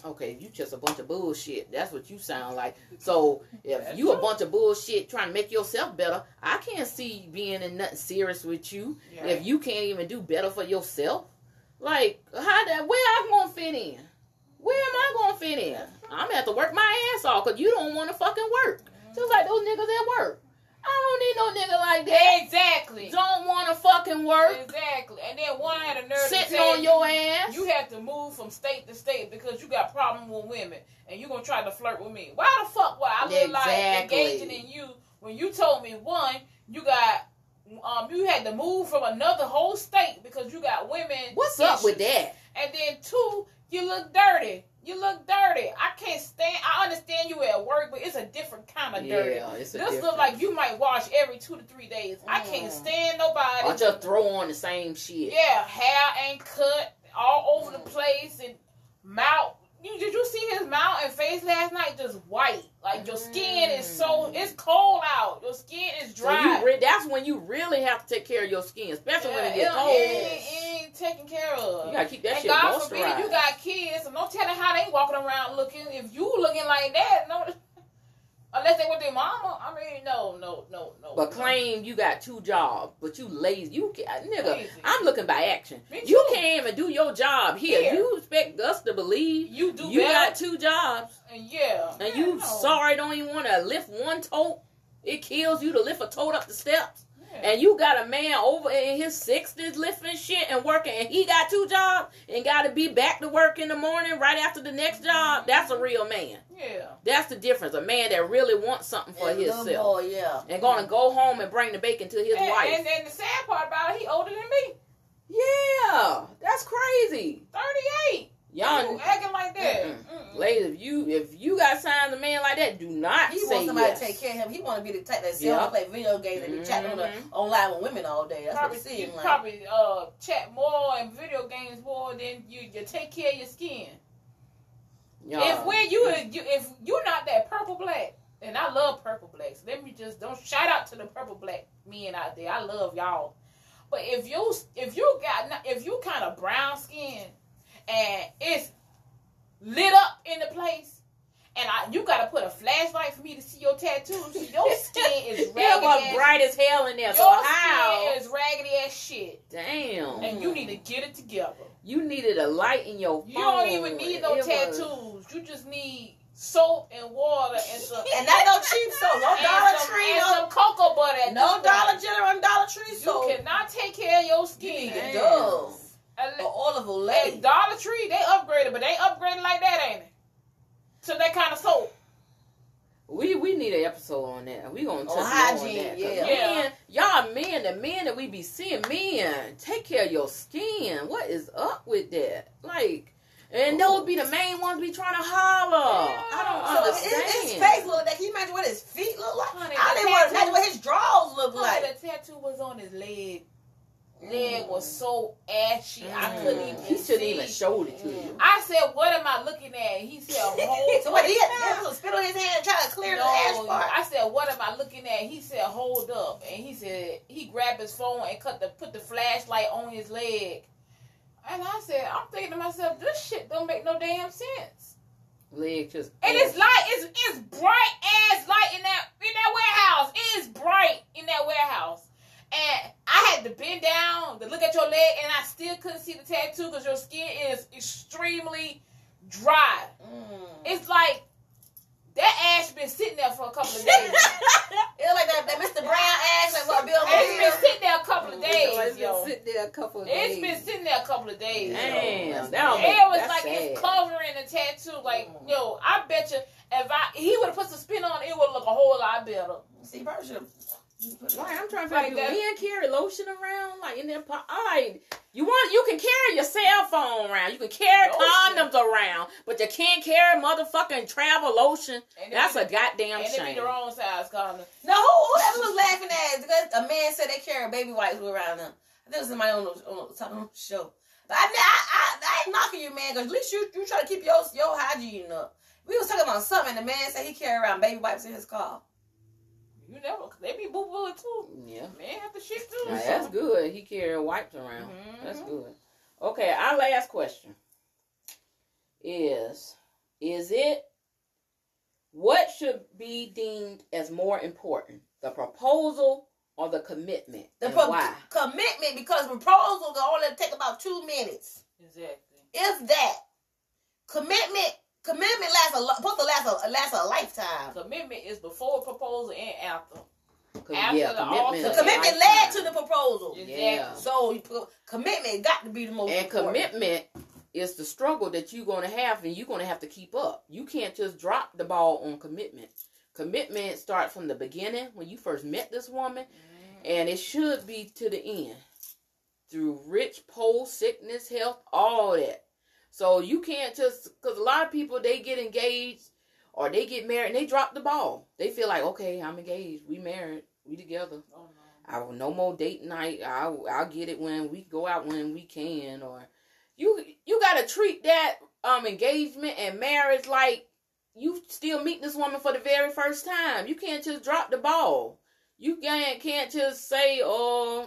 G: Okay, you just a bunch of bullshit. That's what you sound like. So if
F: That's
G: you a
F: true.
G: bunch of bullshit trying to make yourself better, I can't see being in nothing serious with you
F: Yeah.
G: if you can't even do better for yourself. Like, how that? Where I gonna fit in? Where am I gonna fit in? I'm gonna have to work my ass off because you don't want to fucking work. Just like those niggas at work. I don't need no nigga like that.
F: Exactly.
G: Don't want to fucking work.
F: Exactly. And then one had a nerve to
G: Sitting
F: say
G: on your ass.
F: you have to move from state to state because you got problem with women and you gonna try to flirt with me. Why the fuck would I look like
G: Exactly.
F: engaging in you when you told me one, you got um you had to move from another whole state because you got women.
G: What's up with
F: issues.
G: that?
F: And then two, you look dirty. You look dirty. I can't stand. I understand you at work, but it's a different kind of dirty.
G: Yeah, it's a
F: This
G: different.
F: look like you might wash every two to three days. I can't
G: Mm.
F: stand nobody.
G: Or just throw on the same shit.
F: Yeah, hair ain't cut all over the place and mouth. You, did you see his mouth and face last night? Just white. Like your skin is so. It's cold out. Your skin is
G: So
F: dry.
G: you re- that's when you really have to take care of your skin, especially when it
F: Yeah,
G: gets
F: it,
G: cold.
F: it, it ain't taken care of.
G: You gotta keep that
F: and
G: shit
F: God
G: moisturized.
F: forbid you got kids, and don't tell them how they walking around looking. If you looking like that, no, unless they with their mama. I mean, no, no, no, no.
G: But
F: no.
G: claim you got two jobs, but you lazy. You can't, nigga.
F: Lazy.
G: I'm looking by action.
F: Me
G: You
F: too.
G: can't even do your job here.
F: Here.
G: You expect us to believe
F: You do
G: you
F: better.
G: got two jobs,
F: And yeah,
G: and
F: yeah,
G: you
F: no.
G: sorry don't even want to lift one tote. It kills you to lift a tote up the steps.
F: Yeah.
G: And you got a man over in his sixties lifting shit and working, and he got two jobs and got to be back to work in the morning right after the next job. That's a real man.
F: Yeah.
G: That's the difference. A man that really wants something for
E: And little
G: himself
E: boy, yeah.
G: and gonna go home and bring the bacon to his
F: And,
G: wife.
F: and, and the sad part about it, he older than me.
G: Yeah, that's crazy.
F: thirty-eight.
G: Y'all,
F: You acting like that.
G: Mm-mm.
F: Mm-mm.
G: ladies, if you if you got signs of a man like that, do not
E: He
G: say
E: wants somebody
G: yes.
E: to take care of him. He want to be the type that sit
G: Yeah.
E: and play video games and be chatting on the,
G: Mhm.
E: online with women all day. That's
F: Probably,
E: what it
F: you
E: seems like.
F: probably uh, chat more and video games more than you, you take care of your skin.
G: Y'all,
F: If when you, you if you're not that purple black, and I love purple blacks. Let me just don't shout out to the purple black men out there. I love y'all. But if you if you got if you kind of brown skin and it's lit up in the place, and I you gotta put a flashlight for me to see your tattoos. Your skin is
G: you
F: raggedy.
G: was
F: as,
G: bright as hell in there.
F: your
G: So how?
F: skin is raggedy as shit,
G: Damn.
F: and you need to get it together.
G: You needed a light in your phone.
F: You don't even need no
G: It was-
F: tattoos. You just need soap and water and some
E: And that no cheap soap. No
F: and
E: Dollar
F: some,
E: Tree.
F: and
E: No,
F: some cocoa butter. at
E: no
F: this
E: Dollar
F: point.
E: General and Dollar Tree
F: You
E: soap.
F: cannot take care of your
E: You
F: skin.
E: need
G: Damn.
E: a Dove
F: And
E: or Olive Olay.
F: and Dollar Tree, they upgraded, but they upgraded like that, ain't it? To that kind of soap.
G: We we need an episode on that. We gonna touch
E: On
G: more
E: hygiene,
G: on that. 'Cause
E: yeah.
G: Men, y'all men, the men that we be seeing, men, take care of your skin. What is up with that? Like, and those be the main ones be trying to holler.
F: Yeah.
G: I don't
E: So
G: understand.
E: his, his face look like. Can you imagine what his feet look like?
F: Honey,
E: I
F: the
E: didn't want to
F: tattoo-
E: imagine what his drawers look
F: Honey,
E: like.
F: the tattoo was on his leg. Leg was so ashy, I couldn't even
G: He shouldn't
F: see.
G: even showed it to you.
F: I said, "What am I looking at?" He said, "Hold."
E: So what he had to do was spit on his hand and try to clear the ash
F: No,
E: part.
F: I said, "What am I looking at?" He said, "Hold up," and he said he grabbed his phone and cut the put the flashlight on his leg. And I said, I'm thinking to myself, this shit don't make no damn sense.
G: Leg just.
F: And it's light, it's it's bright ass light in that in that warehouse. It is bright in that warehouse. And I had to bend down to look at your leg, and I still couldn't see the tattoo because your skin is extremely dry.
E: Mm.
F: It's like that ash been sitting there for a couple of days.
E: It's like that, that Mister Brown ash, like what Bill
F: It's been
E: Gates.
F: sitting there a couple of days,
G: it's been
F: yo.
G: sitting there a couple of
F: It's
G: days.
F: been sitting there a couple of days. yo.
G: Damn, that
F: It
G: don't make,
F: was
G: that's
F: like
G: sad.
F: it's covering the tattoo. Like, yo, I bet you if I he would have put some spin on it, it would look a whole lot better.
E: See, probably should have.
G: Right, I'm trying to
F: Like
G: figure out,
F: that.
G: do men carry lotion around like in their pocket? All right, you want you can carry your cell phone around, you can carry
F: Lotion.
G: condoms around, but you can't carry motherfucking travel lotion.
F: And it
G: That's
F: be-
G: a goddamn
F: And it
G: shame.
F: be the wrong size condom.
E: No, who, whoever was laughing at it, because a man said they carry baby wipes around them. I think it was somebody on the, on the, on the show. But I, I, I, I ain't knocking you, man, because at least you, you try to keep your, your hygiene up. We was talking about something, and the man said he carry around baby wipes in his car.
F: You never, they be boo boo too.
G: Yeah,
F: Man have to shit too.
G: now, that's good. He carry wipes around.
F: Mhm.
G: That's good. Okay, our last question is: Is it, what should be deemed as more important, the proposal or the commitment?
E: The
G: and
E: pro-
G: why?
E: commitment, because proposal can only take about two minutes.
F: Exactly.
E: If that. Commitment, commitment lasts a lo- supposed to last a last a lifetime.
F: Commitment is before proposal and after.
G: Com-
F: After
G: yeah,
F: the
G: commitment.
F: altar.
G: is
E: The
G: a
E: commitment
G: lifetime.
E: led to the proposal.
F: Exactly.
G: Yeah.
E: So you put- commitment got to be the most
G: And
E: important.
G: commitment is the struggle that you're going to have, and you're going to have to keep up. You can't just drop the ball on commitment. Commitment starts from the beginning when you first met this woman,
F: Mm.
G: and it should be to the end. Through rich, poor, sickness, health, all that. So you can't just, because a lot of people, they get engaged or they get married and they drop the ball. They feel like, okay, I'm engaged, we married, we together.
F: Oh, no.
G: I will no more date night. I'll I'll get it when we go out when we can. Or you you gotta treat that um engagement and marriage like you still meet this woman for the very first time. You can't just drop the ball. You can't can't just say, oh,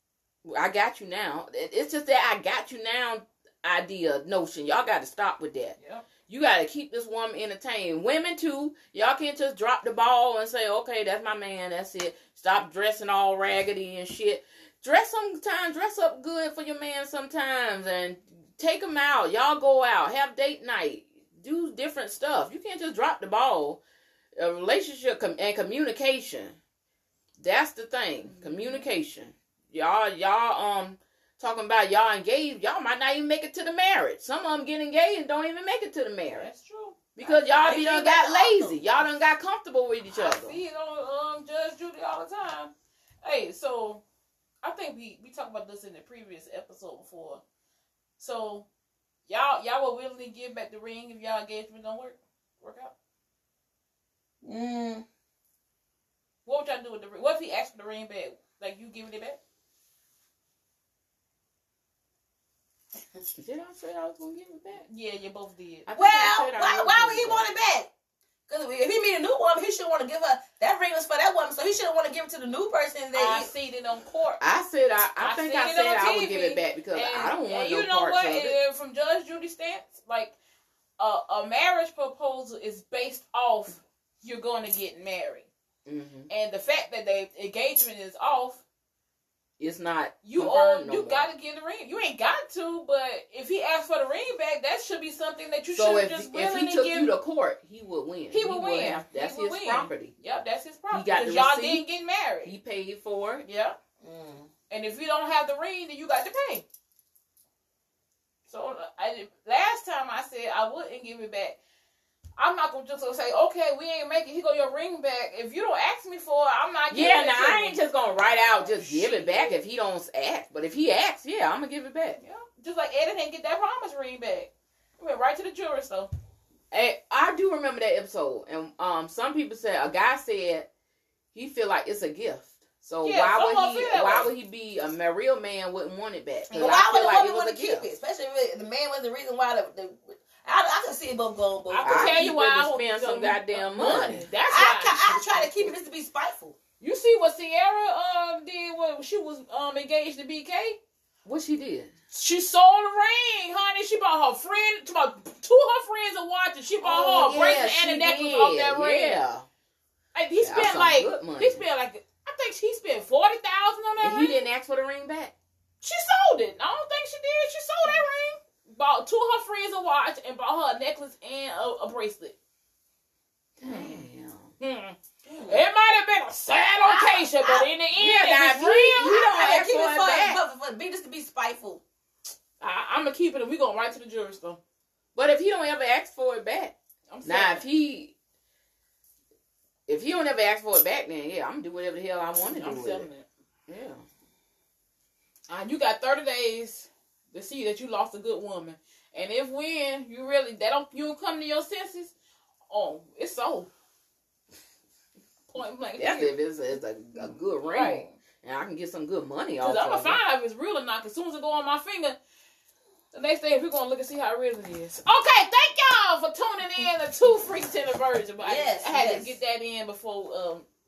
G: I got you now. It- It's just that I got you now idea, notion. Y'all got to stop with that.
F: Yep.
G: You got to keep this woman entertained. Women too. Y'all can't just drop the ball and say, okay, that's my man, that's it. Stop dressing all raggedy and shit. Dress sometimes, dress up good for your man sometimes, and take him out. Y'all go out, have date night, do different stuff. You can't just drop the ball. A relationship com- and communication. That's the thing. Communication. Y'all, y'all, um, talking about y'all engaged, y'all might not even make it to the marriage. Some of them get engaged and don't even make it to the marriage.
F: That's true.
G: Because y'all
E: I
G: be
E: see
G: done
E: that
G: got
E: also.
G: lazy. Y'all done got comfortable with each
F: I
G: other.
F: see it on um, Judge Judy all the time. Hey, so I think we, we talked about this in the previous episode before. So y'all y'all will willingly give back the ring if y'all engagement don't work work out?
E: Mm.
F: What would y'all do with the ring? What if he asked for the ring back? Like you giving it back?
G: Did I say I was going to give it back?
F: Yeah, you both did.
G: I think I
E: Well,
G: said I
E: why,
G: would
E: why
G: give
E: would he
G: it
E: want
G: back.
E: it back? Because if he meet a new woman, he shouldn't want to give her that ring was for that woman, so he shouldn't want to give it to the new person.
F: I
E: That he,
F: seen it on court.
G: I said I, I,
F: I
G: think
F: seen
G: I
F: it
G: said
F: on
G: I
F: T
G: would
F: V,
G: give it back because
F: and,
G: I don't want
F: and
G: no
F: you know
G: parts
F: what?
G: of it.
F: Uh, From Judge Judy's stance, like uh, a marriage proposal is based off you're going to get married,
G: Mm-hmm.
F: and the fact that the engagement is off,
G: It's not
F: you
G: confirmed
F: owe,
G: no
F: you
G: more.
F: got to get the ring. You ain't got to, but if he asks for the ring back, that should be something that you
G: So
F: should
G: if,
F: just
G: if
F: willingly
G: he took
F: give.
G: you to court, he would win.
F: He would win.
G: have- that's
F: He would
G: his
F: win.
G: property.
F: Yep, that's his property.
G: got
F: Because
G: the
F: y'all
G: receipt.
F: didn't get married.
G: He paid for it.
F: Yeah.
E: mm.
F: And if you don't have the ring, then you got to pay. So I, last time I said I wouldn't give it back. I'm not gonna just say, okay, we ain't making. He go your ring back. If you don't ask me for it, I'm not. Giving
G: Yeah,
F: it
G: now
F: to
G: I
F: you.
G: ain't just gonna write out just give it back if he don't ask. But if he asks, yeah, I'm gonna give it back.
F: Yeah, just like Eddie didn't get that promise ring back. He went right to the jewelry store.
G: Hey, I do remember that episode, and um, some people said a guy said he feel like it's a gift. So
F: Yeah,
G: why
F: some
G: would
F: of
G: he?
F: them feel that
G: Why
F: way.
G: would he be a ma- real man wouldn't want it back? 'Cause
E: But
G: I
E: why
G: feel
E: would the
G: like
E: woman
G: it was
E: want
G: a
E: to keep
G: gift.
E: it? Especially if the man was the reason why the. the I, I can see it both going both
F: I
E: ways.
F: can
G: I
F: tell you
G: keep
F: why
G: it to
F: I would
G: spend some
F: um,
G: goddamn money.
F: That's
E: I,
F: why.
E: I, I try to keep it just to be spiteful.
F: You see what Sierra um did when she was um engaged to B K?
G: What she did?
F: She sold the ring, honey. She bought her friend, to about two of her friends a watch, and she bought her a bracelet
G: she
F: and a necklace
G: did.
F: off that ring.
G: Yeah,
F: And he
G: Yeah,
F: spent
G: that's some
F: like
G: good money.
F: he spent like I think he spent forty thousand on that
G: and
F: ring.
G: he didn't ask for the ring back.
F: She sold it. I don't think she did. She sold that ring. Bought two of her friends a watch and bought her a necklace and a, a bracelet.
G: Damn.
F: Hmm. It might have been a sad occasion, but in the end,
G: Yeah,
F: if
G: now,
F: it's
G: if
F: real,
G: he- he don't
E: I try to
G: ask
E: keep
G: for
E: it
G: it
E: for,
G: back.
E: for, for, for be just to be spiteful.
F: I, I'm gonna keep it, and we going right to the jewelry store.
G: But if he don't ever ask for it back,
F: I'm
G: now
F: saying.
G: if he if he don't ever ask for it back, then yeah, I'm gonna do whatever the hell I want to do
F: I'm
G: with
F: selling
G: it.
F: it.
G: Yeah.
F: Uh, you got thirty days to see that you lost a good woman, and if when you really that don't you don't come to your senses, oh, it's sold. Point blank.
G: That's
F: period.
G: if it's, it's a, a good ring,
F: Right.
G: and I can get some good money off
F: Because I'm
G: of
F: gonna
G: it.
F: find out if it's real or not. As soon as it go on my finger, the next day we're gonna look and see how real it is. Okay, thank y'all for tuning in to Two Freaks and a Virgin. But
E: Yes,
F: I, I had
E: yes.
F: to get that in before um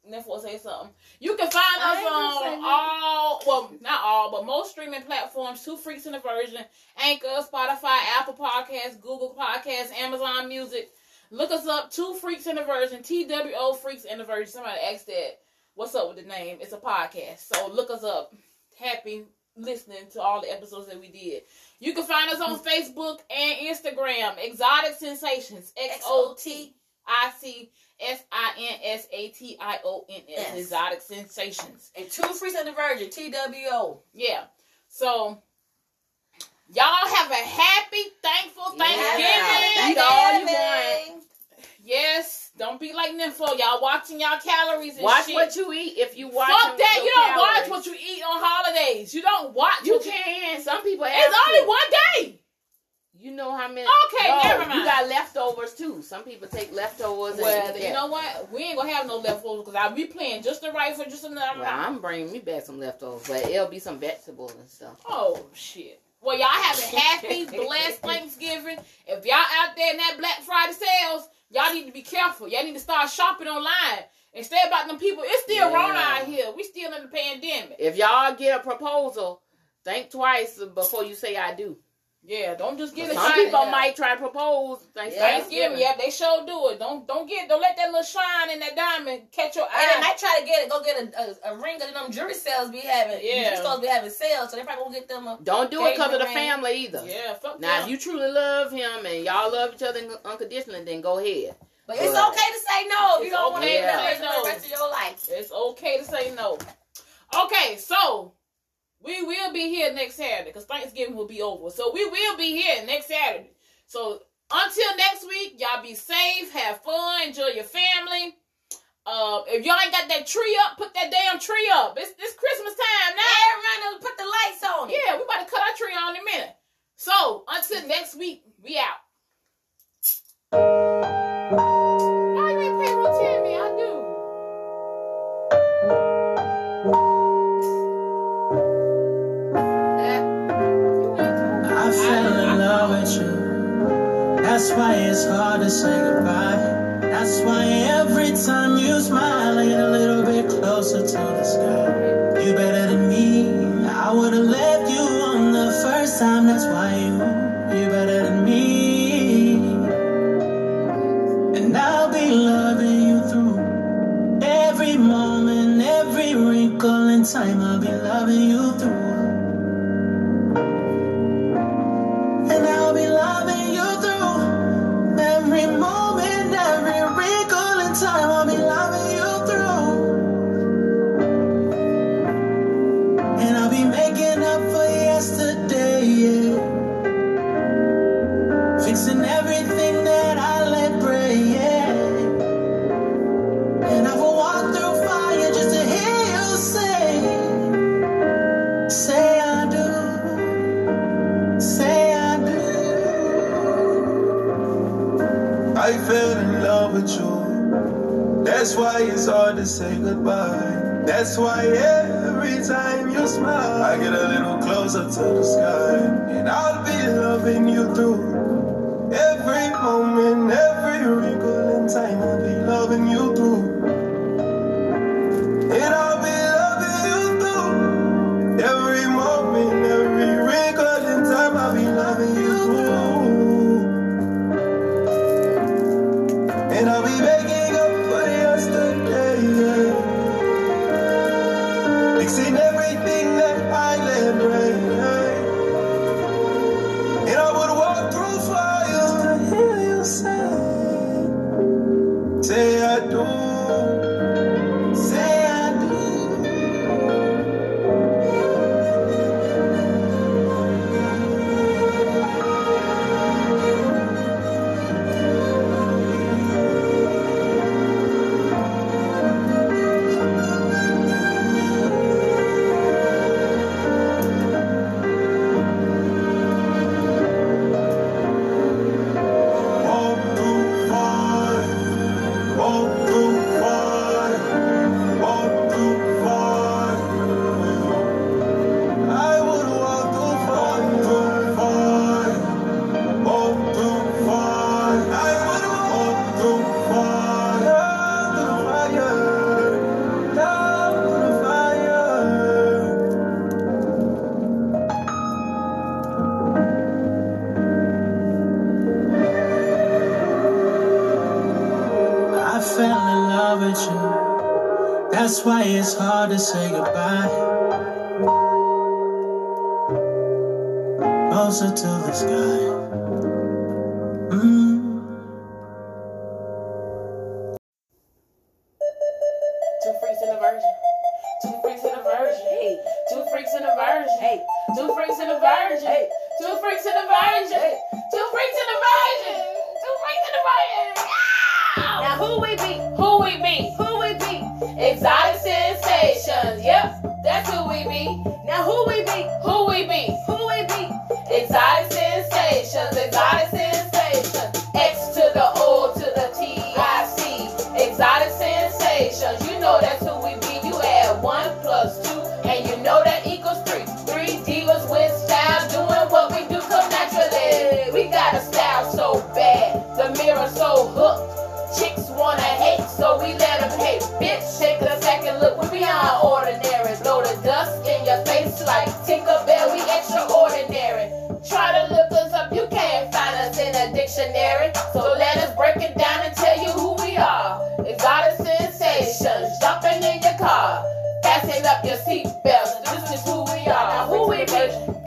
F: Nympho say something. You can find
G: I
F: us
G: ain't gonna say
F: on
G: nothing.
F: all, well, not all, but most streaming platforms. Two Freaks in a Virgin, Anchor, Spotify, Apple Podcasts, Google Podcasts, Amazon Music. Look us up. Two Freaks in a Virgin. T W O Freaks in a Virgin. Somebody asked that. What's up with the name? It's a podcast. So look us up. Happy listening to all the episodes that we did. You can find us on Facebook and Instagram. Exotic Sensations. X O T I C S I N S A T I O N S.
E: Yes.
F: Exotic Sensations.
E: And Two Freaks and the Virgin, T W O.
F: Yeah. So, y'all have a happy, thankful Thanksgiving.
G: Yeah. Eat all you want.
F: Yes. Don't be like Nympho. Y'all watching y'all calories and
G: Watch
F: shit.
G: what you eat if you watch.
F: Fuck that. You don't watch what you eat on holidays. You don't watch
G: You
F: what you
G: can. Some people have
F: It's only
G: to.
F: one day.
G: You know how many?
F: Okay,
G: No,
F: never mind.
G: You got leftovers too. Some people take leftovers.
F: Well,
G: and eat
F: you
G: that.
F: know what? We ain't gonna have no leftovers because I'll be playing just the right for just another
G: Well, I'm bringing me back some leftovers, but it'll be some vegetables and stuff.
F: Oh, shit. Well, y'all have a happy, blessed Thanksgiving. If y'all out there in that Black Friday sales, y'all need to be careful. Y'all need to start shopping online and stay about them people. It's still
G: Yeah.
F: Rona out here. We still in the pandemic.
G: If y'all get a proposal, think twice before you say I do.
F: Yeah, don't just get it.
G: Some
F: shiny.
G: people might try to propose Thanksgiving.
F: Thanksgiving, yeah, they sure do it. Don't don't get don't let that little shine in that diamond catch your
E: And they
F: eye.
E: might try to get it, go get a, a, a ring that them jewelry sales be having.
F: Yeah.
E: Jewelry stores be having sales, so they probably gonna get them a.
G: Don't do it because of the
E: Ring.
G: family either.
F: Yeah, fuck
G: Now,
F: them.
G: if you truly love him and y'all love each other unconditionally, then go ahead.
E: But it's
G: But-
E: okay to say no if you
F: It's
E: don't want to
F: okay
E: be
G: to
E: that
F: say
E: person for
F: no.
E: the rest of your life.
F: It's okay to say no. Okay, so we will be here next Saturday because Thanksgiving will be over. So we will be here next Saturday. So until next week, y'all be safe, have fun, enjoy your family. Uh, if y'all ain't got that tree up, put that damn tree up. It's, it's Christmas time now.
E: Everyone put the lights on it.
F: Yeah, we about to cut our tree on in a minute. So until next week, we out. Why you ain't paying attention to me? I do.
C: I fell in love with you. That's why it's hard to say goodbye. That's why every time you smile, I get a little bit closer to the sky. You better than me. I would've left you on the first time. That's why you, you better than me. And I'll be loving you through every moment, every wrinkle in time. I'll be loving you through. And I'll be loving you through every moment, every wrinkle in time. I'll be loving you through. And I'll be making up for yesterday, yeah. Fixing everything that I let break, yeah. And I will walk through fire just to hear you say, say I do, say I do. I fell in love with you. That's why it's hard to say goodbye. That's why every time you smile, I get a little closer to the sky. And I'll be loving you through every moment, every wrinkle in time. I'll be loving you through. And I'll be loving you through every moment, every wrinkle in time. I'll be loving you through. And I'll be making up for yesterday, yeah. Fixing everything that I let break, yeah. And I would walk through fire to hear you say, say That's why it's hard to say goodbye. Closer to the sky. Mm.
F: Two freaks in a virgin. Two freaks in a virgin. Hey. Two freaks in a virgin. Hey. Two freaks in a virgin. Hey. Two freaks in a virgin. Hey. Two freaks in a virgin. Two freaks in a virgin.
E: Now who we be?
F: Who we be?
E: Who we be?
F: Exotic sensations. Yep, that's who we be.
E: Now who we be?
F: Who we be?
E: Who we be?
F: Exotic sensations. Exotic sensations. X to the O to the T I C. Exotic sensations. You know that's who we be. You add one plus two, and you know that equals three. Three divas with style, doing what we do come naturally. We got a style so bad, the mirror so hooked. Chicks wanna hate, so we let them hate. Bitch, take a second look, we beyond ordinary. Blow the dust in your face like Tinkerbell, we extraordinary. Try to look us up, you can't find us in a dictionary. So let us break it down and tell you who we are. Exotic sensations, jumping in your car. Fasten up your seatbelts, this is who we are.
E: Now who we be?